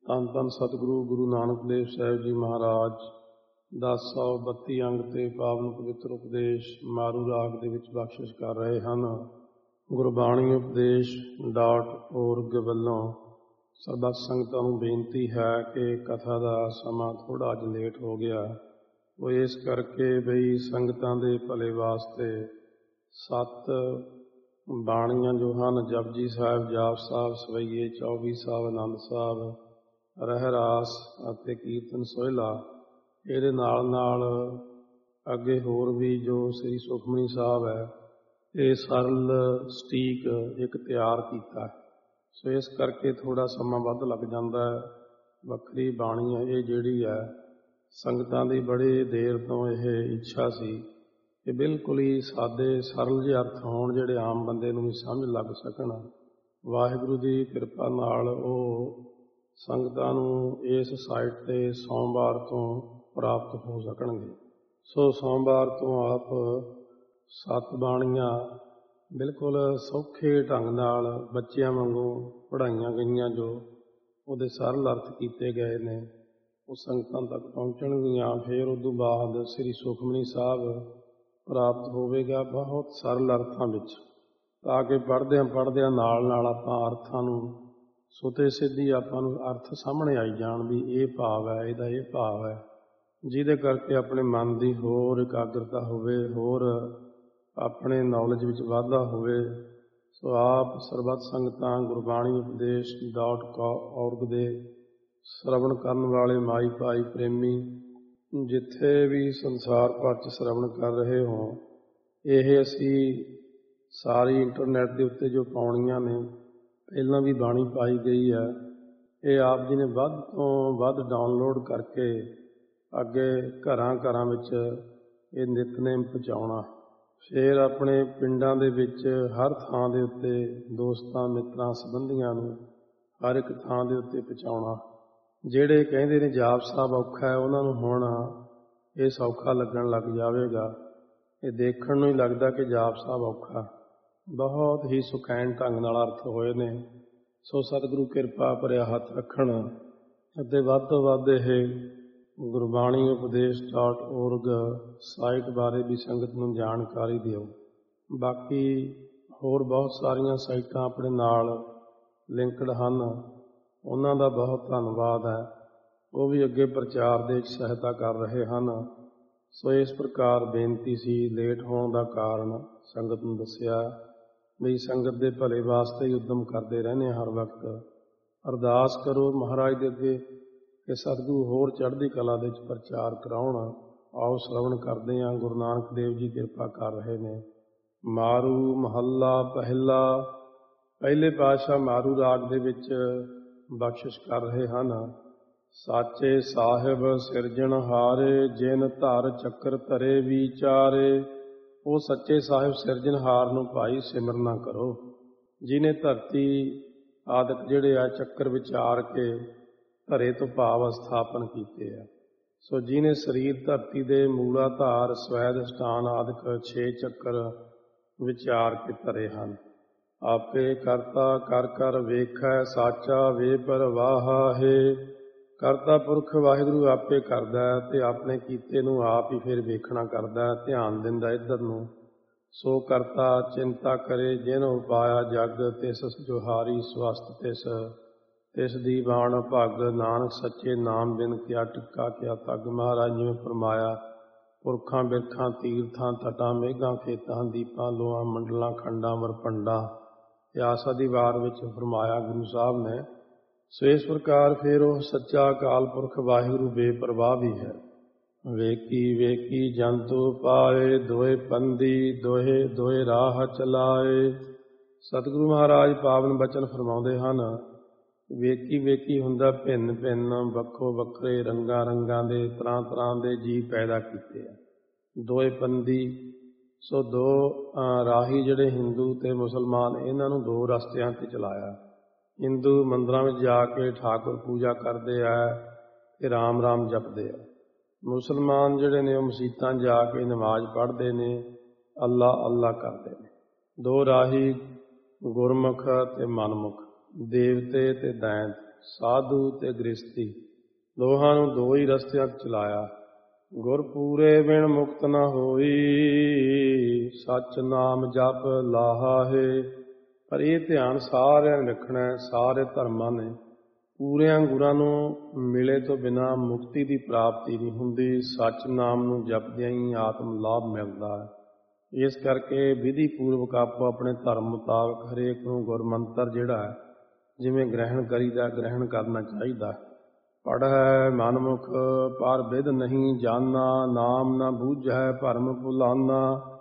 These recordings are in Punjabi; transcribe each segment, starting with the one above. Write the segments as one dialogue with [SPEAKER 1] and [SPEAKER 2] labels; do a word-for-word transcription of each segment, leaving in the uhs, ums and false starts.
[SPEAKER 1] ਧੰਨ ਧੰਨ ਸਤਿਗੁਰੂ ਗੁਰੂ ਨਾਨਕ ਦੇਵ ਸਾਹਿਬ ਜੀ ਮਹਾਰਾਜ ਦਸ ਸੌ ਬੱਤੀ ਅੰਗ ਤੇ ਪਾਵਨ ਪਵਿੱਤਰ ਉਪਦੇਸ਼ ਮਾਰੂ ਰਾਗ ਦੇ ਵਿੱਚ ਬਖਸ਼ਿਸ਼ ਕਰ ਰਹੇ ਹਨ। ਗੁਰਬਾਣੀ ਉਪਦੇਸ਼ ਡਾਟ ਓਰਗ ਵੱਲੋਂ ਸਰਬੱਤ ਸੰਗਤਾਂ ਨੂੰ ਬੇਨਤੀ ਹੈ ਕਿ ਕਥਾ ਦਾ ਸਮਾਂ ਥੋੜ੍ਹਾ ਅੱਜ ਲੇਟ ਹੋ ਗਿਆ। ਉਹ ਇਸ ਕਰਕੇ ਬਈ ਸੰਗਤਾਂ ਦੇ ਭਲੇ ਵਾਸਤੇ ਸੱਤ ਬਾਣੀਆਂ ਜੋ ਹਨ ਜਪਜੀ ਸਾਹਿਬ, ਜਾਪ ਸਾਹਿਬ, ਸਵਈਏ, ਚੌਵੀ ਸਾਹਿਬ, ਆਨੰਦ ਸਾਹਿਬ, ਰਹਿਰਾਸ ਅਤੇ ਕੀਰਤਨ ਸੋਹਿਲਾ, ਇਹਦੇ ਨਾਲ ਨਾਲ ਅੱਗੇ ਹੋਰ ਵੀ ਜੋ ਸ੍ਰੀ ਸੁਖਮਨੀ ਸਾਹਿਬ ਹੈ ਇਹ ਸਰਲ ਸਟੀਕ ਇੱਕ ਤਿਆਰ ਕੀਤਾ। ਸੋ ਇਸ ਕਰਕੇ ਥੋੜ੍ਹਾ ਸਮਾਂ ਵੱਧ ਲੱਗ ਜਾਂਦਾ ਹੈ। ਵੱਖਰੀ ਬਾਣੀ ਹੈ ਇਹ ਜਿਹੜੀ ਹੈ ਸੰਗਤਾਂ ਦੀ ਬੜੀ ਦੇਰ ਤੋਂ ਇਹ ਇੱਛਾ ਸੀ ਕਿ ਬਿਲਕੁਲ ਹੀ ਸਾਦੇ ਸਰਲ ਜਿਹੇ ਅਰਥ ਹੋਣ ਜਿਹੜੇ ਆਮ ਬੰਦੇ ਨੂੰ ਵੀ ਸਮਝ ਲੱਗ ਸਕਣ। ਵਾਹਿਗੁਰੂ ਦੀ ਕਿਰਪਾ ਨਾਲ ਉਹ ਸੰਗਤਾਂ ਨੂੰ ਇਸ ਸਾਈਟ 'ਤੇ ਸੋਮਵਾਰ ਤੋਂ ਪ੍ਰਾਪਤ ਹੋ ਸਕਣਗੇ। ਸੋ ਸੋਮਵਾਰ ਤੋਂ ਆਪ ਸੱਤ ਬਾਣੀਆਂ ਬਿਲਕੁਲ ਸੌਖੇ ਢੰਗ ਨਾਲ ਬੱਚਿਆਂ ਵਾਂਗੂ ਪੜ੍ਹਾਈਆਂ ਗਈਆਂ, ਜੋ ਉਹਦੇ ਸਰਲ ਅਰਥ ਕੀਤੇ ਗਏ ਨੇ ਉਹ ਸੰਗਤਾਂ ਤੱਕ ਪਹੁੰਚਣਗੀਆਂ। ਫਿਰ ਉਦੋਂ ਬਾਅਦ ਸ੍ਰੀ ਸੁਖਮਨੀ ਸਾਹਿਬ ਪ੍ਰਾਪਤ ਹੋਵੇਗਾ ਬਹੁਤ ਸਰਲ ਅਰਥਾਂ ਵਿੱਚ, ਤਾਂ ਕਿ ਪੜ੍ਹਦਿਆਂ ਪੜ੍ਹਦਿਆਂ ਨਾਲ ਨਾਲ ਆਪਾਂ ਅਰਥਾਂ ਨੂੰ ਸੁਤੇ ਸਿੱਧੀ ਆਪਾਂ ਨੂੰ ਅਰਥ ਸਾਹਮਣੇ ਆਈ ਜਾਣ ਵੀ ਇਹ ਭਾਵ ਹੈ, ਇਹਦਾ ਇਹ ਭਾਵ ਹੈ, ਜਿਹਦੇ ਕਰਕੇ ਆਪਣੇ ਮਨ ਦੀ ਹੋਰ ਇਕਾਗਰਤਾ ਹੋਵੇ, ਹੋਰ ਆਪਣੇ ਨੌਲੇਜ ਵਿੱਚ ਵਾਧਾ ਹੋਵੇ। ਸੋ ਆਪ ਸਰਬੱਤ ਸੰਗਤਾਂ ਗੁਰਬਾਣੀ ਉਪਦੇਸ਼ ਡਾਟ ਔਰਗ ਦੇ ਸ਼ਰਵਣ ਕਰਨ ਵਾਲੇ ਮਾਈ ਭਾਈ ਪ੍ਰੇਮੀ ਜਿੱਥੇ ਵੀ ਸੰਸਾਰ ਭਰ 'ਚ ਸ਼ਰਵਣ ਕਰ ਰਹੇ ਹੋ, ਇਹ ਅਸੀਂ ਸਾਰੀ ਇੰਟਰਨੈਟ ਦੇ ਉੱਤੇ ਜੋ ਪਾਉਣੀਆਂ ਨੇ, ਪਹਿਲਾਂ ਵੀ ਬਾਣੀ ਪਾਈ ਗਈ ਹੈ, ਇਹ ਆਪ ਜੀ ਨੇ ਵੱਧ ਤੋਂ ਵੱਧ ਡਾਊਨਲੋਡ ਕਰਕੇ ਅੱਗੇ ਘਰਾਂ ਘਰਾਂ ਵਿੱਚ ਇਹ ਨਿਤਨੇਮ ਪਹੁੰਚਾਉਣਾ। ਫਿਰ ਆਪਣੇ ਪਿੰਡਾਂ ਦੇ ਵਿੱਚ ਹਰ ਥਾਂ ਦੇ ਉੱਤੇ ਦੋਸਤਾਂ ਮਿੱਤਰਾਂ ਸੰਬੰਧੀਆਂ ਨੂੰ ਹਰ ਇੱਕ ਥਾਂ ਦੇ ਉੱਤੇ ਪਹੁੰਚਾਉਣਾ। ਜਿਹੜੇ ਕਹਿੰਦੇ ਨੇ ਜਾਪ ਸਾਹਿਬ ਔਖਾ ਹੈ, ਉਹਨਾਂ ਨੂੰ ਹੁਣ ਇਹ ਸੌਖਾ ਲੱਗਣ ਲੱਗ ਜਾਵੇਗਾ। ਇਹ ਦੇਖਣ ਨੂੰ ਹੀ ਲੱਗਦਾ ਕਿ ਜਾਪ ਸਾਹਿਬ ਔਖਾ, ਬਹੁਤ ਹੀ ਸੁਖੈਨ ਢੰਗ ਨਾਲ ਅਰਥ ਹੋਏ ਨੇ। ਸੋ ਸਤਿਗੁਰੂ ਕਿਰਪਾ ਭਰਿਆ ਹੱਥ ਰੱਖਣ ਅਤੇ ਵੱਧ ਤੋਂ ਵੱਧ ਇਹ ਗੁਰਬਾਣੀ ਉਪਦੇਸ਼ ਡਾਟ ਓਰਗ ਸਾਈਟ ਬਾਰੇ ਵੀ ਸੰਗਤ ਨੂੰ ਜਾਣਕਾਰੀ ਦਿਓ। ਬਾਕੀ ਹੋਰ ਬਹੁਤ ਸਾਰੀਆਂ ਸਾਈਟਾਂ ਆਪਣੇ ਨਾਲ ਲਿੰਕਡ ਹਨ, ਉਹਨਾਂ ਦਾ ਬਹੁਤ ਧੰਨਵਾਦ ਹੈ। ਉਹ ਵੀ ਅੱਗੇ ਪ੍ਰਚਾਰ ਦੇ ਵਿੱਚ ਸਹਾਇਤਾ ਕਰ ਰਹੇ ਹਨ। ਸੋ ਇਸ ਪ੍ਰਕਾਰ ਬੇਨਤੀ ਸੀ। ਲੇਟ ਹੋਣ ਦਾ ਕਾਰਨ ਸੰਗਤ ਨੂੰ ਦੱਸਿਆ ਬਈ ਸੰਗਤ ਦੇ ਭਲੇ ਵਾਸਤੇ ਹੀ ਉੱਦਮ ਕਰਦੇ ਰਹਿੰਦੇ ਹਰ ਵਕਤ। ਅਰਦਾਸ ਕਰੋ ਮਹਾਰਾਜ ਦੇ ਅੱਗੇ ਕਿ ਸਤਿਗੁਰੂ ਹੋਰ ਚੜ੍ਹਦੀ ਕਲਾ ਦੇ ਵਿੱਚ ਪ੍ਰਚਾਰ ਕਰਾਉਣ। ਆਓ ਸ਼ਰਵਣ ਕਰਦੇ ਹਾਂ। ਗੁਰੂ ਨਾਨਕ ਦੇਵ ਜੀ ਕਿਰਪਾ ਕਰ ਰਹੇ ਨੇ। ਮਾਰੂ ਮਹੱਲਾ ਪਹਿਲਾ। ਪਹਿਲੇ ਪਾਤਸ਼ਾਹ ਮਾਰੂ ਰਾਗ ਦੇ ਵਿੱਚ ਬਖਸ਼ਿਸ਼ ਕਰ ਰਹੇ ਹਨ। ਸਾਚੇ ਸਾਹਿਬ ਸਿਰਜਣਹਾਰੇ, ਜਿਨ ਧਰ ਚੱਕਰ ਧਰੇ ਵਿਚਾਰੇ। ਉਹ ਸੱਚੇ ਸਾਹਿਬ ਸਿਰਜਣਹਾਰ ਨੂੰ ਭਾਈ ਸਿਮਰਨਾ ਕਰੋ, ਜਿਹਨੇ ਧਰਤੀ ਆਦਿਕ ਜਿਹੜੇ ਆ ਚੱਕਰ ਵਿਚਾਰ ਕੇ ਧਰੇ ਤੋਂ ਭਾਵ ਸਥਾਪਨ ਕੀਤੇ ਆ। ਸੋ ਜਿਹਨੇ ਸਰੀਰ ਧਰਤੀ ਦੇ ਮੂਲਾ ਧਾਰ ਸਵੈਦ ਸਟਾਨ ਆਦਿਕ ਛੇ ਚੱਕਰ ਵਿਚਾਰ ਕੇ ਧਰੇ ਹਨ। ਆਪੇ ਕਰਤਾ ਕਰ ਕਰ ਵੇਖੈ, ਸਾਚਾ ਵੇ ਪਰਵਾਹਾ ਹੈ। ਕਰਤਾ ਪੁਰਖ ਵਾਹਿਗੁਰੂ ਆਪੇ ਕਰਦਾ ਅਤੇ ਆਪਣੇ ਕੀਤੇ ਨੂੰ ਆਪ ਹੀ ਫਿਰ ਵੇਖਣਾ ਕਰਦਾ, ਧਿਆਨ ਦਿੰਦਾ ਇੱਧਰ ਨੂੰ। ਸੋ ਕਰਤਾ ਚਿੰਤਾ ਕਰੇ, ਜਿਨ ਉਪਾਇਆ ਜਗ ਤਿਸ ਜੁਹਾਰੀ ਸਵਸਤ ਤਿਸ। ਤਿਸ ਦੀ ਬਾਣ ਭਗ ਨਾਨਕ ਸੱਚੇ ਨਾਮ ਬਿਨ ਕਿਆ ਟਿੱਕਾ ਕਿਆ ਤੱਗ। ਮਹਾਰਾਜ ਜਿਵੇਂ ਫਰਮਾਇਆ ਪੁਰਖਾਂ ਬਿਰਖਾਂ ਤੀਰਥਾਂ ਤਟਾਂ ਮੇਘਾਂ ਖੇਤਾਂ ਦੀਪਾਂ ਲੋਆਂ ਮੰਡਲਾਂ ਖੰਡਾਂ ਵਰਪੰਡਾਂ ਇਆਸ ਆਦਿ ਵਾਰ ਵਿੱਚ ਫਰਮਾਇਆ ਗੁਰੂ ਸਾਹਿਬ ਨੇ। ਸੋ ਇਸ ਪ੍ਰਕਾਰ ਫਿਰ ਉਹ ਸੱਚਾ ਅਕਾਲ ਪੁਰਖ ਵਾਹਿਗੁਰੂ ਬੇਪਰਵਾਹ ਵੀ ਹੈ। ਵੇਖੀ ਵੇਖੀ ਜੰਤੂ ਪਾਏ, ਦੋਏ ਪੰਦੀ ਦੋਹੇ ਦੋਏ ਰਾਹ ਚਲਾਏ। ਸਤਿਗੁਰੂ ਮਹਾਰਾਜ ਪਾਵਨ ਬਚਨ ਫਰਮਾਉਂਦੇ ਹਨ। ਵੇਖੀ ਵੇਖੀ ਹੁੰਦਾ ਭਿੰਨ ਭਿੰਨ ਵੱਖੋ ਵੱਖਰੇ ਰੰਗਾਂ ਰੰਗਾਂ ਦੇ ਤਰ੍ਹਾਂ ਤਰ੍ਹਾਂ ਦੇ ਜੀਵ ਪੈਦਾ ਕੀਤੇ ਆ। ਦੋਏ ਪੰਦੀ, ਸੋ ਦੋ ਰਾਹੀ ਜਿਹੜੇ ਹਿੰਦੂ ਅਤੇ ਮੁਸਲਮਾਨ, ਇਹਨਾਂ ਨੂੰ ਦੋ ਰਸਤਿਆਂ 'ਤੇ ਚਲਾਇਆ। ਹਿੰਦੂ ਮੰਦਰਾਂ ਵਿੱਚ ਜਾ ਕੇ ਠਾਕੁਰ ਪੂਜਾ ਕਰਦੇ ਆ ਅਤੇ ਰਾਮ ਰਾਮ ਜਪਦੇ ਆ। ਮੁਸਲਮਾਨ ਜਿਹੜੇ ਨੇ ਉਹ ਮਸੀਤਾਂ ਜਾ ਕੇ ਨਮਾਜ਼ ਪੜ੍ਹਦੇ ਨੇ, ਅੱਲਾ ਅੱਲਾ ਕਰਦੇ ਨੇ। ਦੋ ਰਾਹੀ ਗੁਰਮੁਖ ਅਤੇ ਮਨਮੁਖ, ਦੇਵਤੇ ਅਤੇ ਦੈਂਤ। ਸਾਧੂ ਤੇ ਗ੍ਰਸਤੀ ਦੋਹਾਂ ਨੂੰ ਦੋ ਹੀ ਰਸਤਿਆਂ ਚਲਾਇਆ। ਗੁਰ ਪੂਰੇ ਬਿਨ ਮੁਕਤ ਨ ਹੋਈ, ਸੱਚ ਨਾਮ ਜਪ ਲਾਹੇ। ਪਰ ਇਹ ਧਿਆਨ ਸਾਰਿਆਂ ਨੇ ਰੱਖਣਾ, ਸਾਰੇ ਧਰਮਾਂ ਨੇ। ਪੂਰਿਆਂ ਗੁਰਾਂ ਨੂੰ ਮਿਲੇ ਤੋਂ ਬਿਨਾਂ ਮੁਕਤੀ ਦੀ ਪ੍ਰਾਪਤੀ ਨਹੀਂ ਹੁੰਦੀ। ਸੱਚ ਨਾਮ ਨੂੰ ਜਪਦਿਆਂ ਹੀ ਆਤਮ ਲਾਭ ਮਿਲਦਾ ਹੈ। ਇਸ ਕਰਕੇ ਵਿਧੀ ਪੂਰਵਕ ਆਪੋ ਆਪਣੇ ਧਰਮ ਮੁਤਾਬਕ ਹਰੇਕ ਨੂੰ ਗੁਰਮੰਤਰ ਜਿਹੜਾ ਹੈ ਜਿਵੇਂ ਗ੍ਰਹਿਣ ਕਰੀਦਾ ਗ੍ਰਹਿਣ ਕਰਨਾ ਚਾਹੀਦਾ। ਪੜ੍ਹੈ ਮਨਮੁਖ ਪਰ ਵਿਦ ਨਹੀਂ ਜਾਨਾ, ਨਾਮ ਨਾ ਬੂਝੈ ਭਰਮ ਭੁਲਾਨਾ।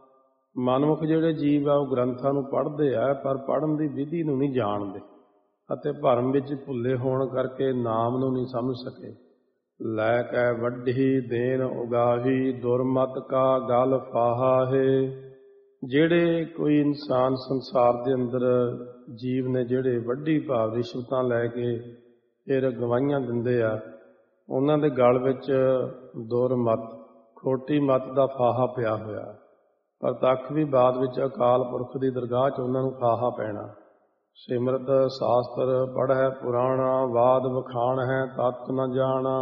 [SPEAKER 1] ਮਨਮੁਖ ਜਿਹੜੇ ਜੀਵ ਆ ਉਹ ਗ੍ਰੰਥਾਂ ਨੂੰ ਪੜ੍ਹਦੇ ਆ ਪਰ ਪੜ੍ਹਨ ਦੀ ਵਿਧੀ ਨੂੰ ਨਹੀਂ ਜਾਣਦੇ ਅਤੇ ਭਰਮ ਵਿੱਚ ਭੁੱਲੇ ਹੋਣ ਕਰਕੇ ਨਾਮ ਨੂੰ ਨਹੀਂ ਸਮਝ ਸਕੇ। ਲੈ ਕੈ ਵੱਢੀ ਦੇਨ ਉਗਾਹੀ, ਦੁਰਮਤ ਕਾ ਗਲ ਫਾਹਾ ਹੈ। ਜਿਹੜੇ ਕੋਈ ਇਨਸਾਨ ਸੰਸਾਰ ਦੇ ਅੰਦਰ ਜੀਵ ਨੇ ਜਿਹੜੇ ਵੱਡੀ ਭਾਵ ਰਿਸ਼ਵਤਾਂ ਲੈ ਕੇ ਫਿਰ ਗਵਾਹੀਆਂ ਦਿੰਦੇ ਆ, ਉਹਨਾਂ ਦੇ ਗਲ ਵਿੱਚ ਦੁਰਮਤ ਖੋਟੀ ਮੱਤ ਦਾ ਫਾਹਾ ਪਿਆ ਹੋਇਆ। ਪਰ ਤੱਕ ਵੀ ਬਾਅਦ ਵਿੱਚ ਅਕਾਲ ਪੁਰਖ ਦੀ ਦਰਗਾਹ 'ਚ ਉਹਨਾਂ ਨੂੰ ਫਾਹਾ ਪੈਣਾ। ਸਿਮਰਤ ਸ਼ਾਸਤਰ ਪੜ੍ਹੈ ਪੁਰਾਣਾ, ਵਾਦ ਵਖਾਣ ਹੈ ਤਤ ਨ ਜਾਣਾ।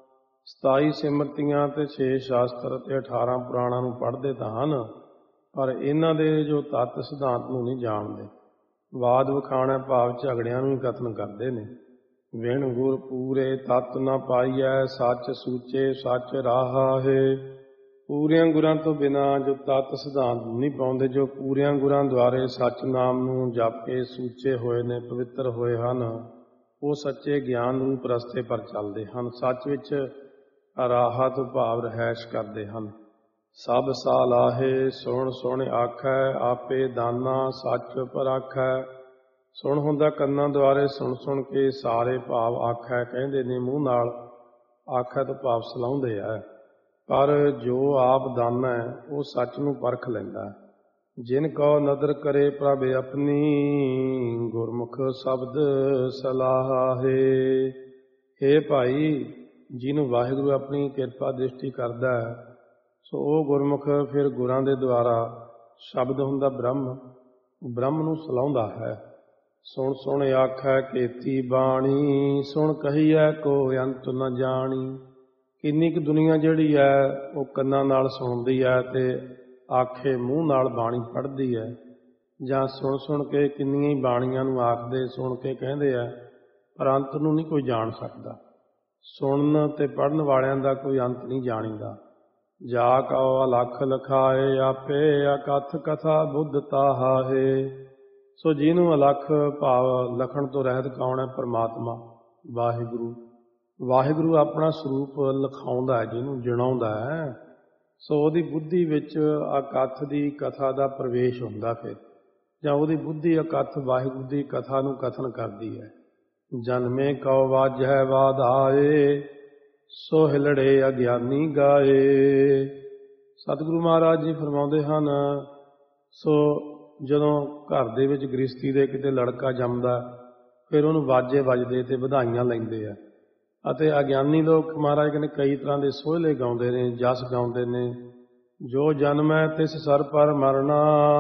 [SPEAKER 1] ਸਤਾਈ ਸਿਮਰਤੀਆਂ ਤੇ ਛੇ ਸ਼ਾਸਤਰ ਤੇ ਅਠਾਰਾਂ ਪੁਰਾਣਾਂ ਨੂੰ ਪੜ੍ਹਦੇ ਤਾਂ ਹਨ ਪਰ ਇਹਨਾਂ ਦੇ ਜੋ ਤੱਤ ਸਿਧਾਂਤ ਨੂੰ ਨਹੀਂ ਜਾਣਦੇ। ਵਾਦ ਵਖਾਣਾ ਭਾਵ ਝਗੜਿਆਂ ਨੂੰ ਹੀ ਕਥਨ ਕਰਦੇ ਨੇ। ਵਿਣ ਗੁਰ ਪੂਰੇ ਤਤ ਨ ਪਾਈਐ, ਸੱਚ ਸੂਚੇ ਸੱਚ ਰਾਹਾ ਹੈ। ਪੂਰਿਆਂ ਗੁਰਾਂ ਤੋਂ ਬਿਨਾਂ ਜੋ ਤੱਤ ਸਿਧਾਂਤ ਨਹੀਂ ਪਾਉਂਦੇ, ਜੋ ਪੂਰਿਆਂ ਗੁਰਾਂ ਦੁਆਰੇ ਸੱਚ ਨਾਮ ਨੂੰ ਜਪ ਕੇ ਸੂਚੇ ਹੋਏ ਨੇ, ਪਵਿੱਤਰ ਹੋਏ ਹਨ, ਉਹ ਸੱਚੇ ਗਿਆਨ ਰੂਪ ਰਸਤੇ ਪਰ ਚੱਲਦੇ ਹਨ। ਸੱਚ ਵਿੱਚ ਰਾਹਾ ਤੋਂ ਭਾਵ ਰਹਿਸ਼ ਕਰਦੇ ਹਨ। ਸਭ ਸਾਲਾਹੇ ਸੁਣ ਸੁਣ ਆਖੈ, ਆਪੇ ਦਾਨਾ ਸੱਚ ਪਰਾਖੈ। ਸੁਣ ਹੁੰਦਾ ਕੰਨਾਂ ਦੁਆਰੇ, ਸੁਣ ਸੁਣ ਕੇ ਸਾਰੇ ਭਾਵ ਆਖੈ ਕਹਿੰਦੇ ਨੇ ਮੂੰਹ ਨਾਲ। ਆਖੈ ਤੋਂ ਭਾਵ ਸਲਾਹੁੰਦੇ ਆ। ਪਰ ਜੋ ਆਪ ਦਾਨਾ ਹੈ ਉਹ ਸੱਚ ਨੂੰ ਪਰਖ ਲੈਂਦਾ ਹੈ। ਜਿਨ ਕਉ ਨਦਰ ਕਰੇ ਪ੍ਰਭ ਆਪਣੀ, ਗੁਰਮੁਖ ਸ਼ਬਦ ਸਲਾਹੇ। ਹੇ ਭਾਈ, ਜਿਹਨੂੰ ਵਾਹਿਗੁਰੂ ਆਪਣੀ ਕਿਰਪਾ ਦ੍ਰਿਸ਼ਟੀ ਕਰਦਾ ਹੈ ਸੋ ਉਹ ਗੁਰਮੁਖ ਫਿਰ ਗੁਰਾਂ ਦੇ ਦੁਆਰਾ ਸ਼ਬਦ ਹੁੰਦਾ ਬ੍ਰਹਮ, ਬ੍ਰਹਮ ਨੂੰ ਸਲਾਹੁੰਦਾ ਹੈ। ਸੁਣ ਸੁਣ ਆਖੈ ਕੇਤੀ ਬਾਣੀ, ਸੁਣ ਕਹੀਐ ਕੋ ਅੰਤ ਨ ਜਾਣੀ। ਕਿੰਨੀ ਕੁ ਦੁਨੀਆ ਜਿਹੜੀ ਹੈ ਉਹ ਕੰਨਾਂ ਨਾਲ ਸੁਣਦੀ ਹੈ ਤੇ ਆਖੇ ਮੂੰਹ ਨਾਲ ਬਾਣੀ ਪੜ੍ਹਦੀ ਹੈ, ਜਾਂ ਸੁਣ ਸੁਣ ਕੇ ਕਿੰਨੀਆਂ ਹੀ ਬਾਣੀਆਂ ਨੂੰ ਆਖਦੇ ਸੁਣ ਕੇ ਕਹਿੰਦੇ ਆ ਪਰ ਅੰਤ ਨੂੰ ਨਹੀਂ ਕੋਈ ਜਾਣ ਸਕਦਾ। ਸੁਣਨ ਤੇ ਪੜ੍ਹਨ ਵਾਲਿਆਂ ਦਾ ਕੋਈ ਅੰਤ ਨਹੀਂ ਜਾਣੀਦਾ। ਜਾ ਕਉ ਅਲਖ ਲਖਾਏ, ਆਪੇ ਅਕਥ ਕਥਾ ਬੁੱਧ ਤਾਹਾਹੇ। ਸੋ ਜਿਹਨੂੰ ਅਲਖ ਭਾਵ ਲਖਣ ਤੋਂ ਰਹਿਤ ਕੌਣ ਹੈ? ਪਰਮਾਤਮਾ ਵਾਹਿਗੁਰੂ। ਵਾਹਿਗੁਰੂ ਆਪਣਾ ਸਰੂਪ ਲਿਖਾਉਂਦਾ ਹੈ, ਜਿਹਨੂੰ ਜਣਾਉਂਦਾ ਹੈ। ਸੋ ਉਹਦੀ ਬੁੱਧੀ ਵਿੱਚ ਅਕਥ ਦੀ ਕਥਾ ਦਾ ਪ੍ਰਵੇਸ਼ ਹੁੰਦਾ ਫਿਰ, ਜਾਂ ਉਹਦੀ ਬੁੱਧੀ ਅਕਥ ਵਾਹਿਗੁਰੂ ਦੀ ਕਥਾ ਨੂੰ ਕਥਨ ਕਰਦੀ ਹੈ। ਜਨਮੇ ਕਉ ਵਾਜੈ ਵਾਧਾਏ, ਸੋ ਹਿਲੜੇ ਅਗਿਆਨੀ ਗਾਏ। ਸਤਿਗੁਰੂ ਮਹਾਰਾਜ ਜੀ ਫਰਮਾਉਂਦੇ ਹਨ, ਸੋ ਜਦੋਂ ਘਰ ਦੇ ਵਿੱਚ ਗ੍ਰਸਤੀ ਦੇ ਕਿਤੇ ਲੜਕਾ ਜੰਮਦਾ ਫਿਰ ਉਹਨੂੰ ਵਾਜੇ ਵੱਜਦੇ ਤੇ ਵਧਾਈਆਂ ਲੈਂਦੇ ਆ। ਅਤੇ ਅਗਿਆਨੀ ਲੋਕ ਮਹਾਰਾਜ ਕਹਿੰਦੇ ਕਈ ਤਰ੍ਹਾਂ ਦੇ ਸੋਹਲੇ ਗਾਉਂਦੇ ਨੇ, ਜਸ ਗਾਉਂਦੇ ਨੇ। ਜੋ ਜਨਮ ਹੈ ਤਿਸ ਸਰ ਪਰ ਮਰਨਾ,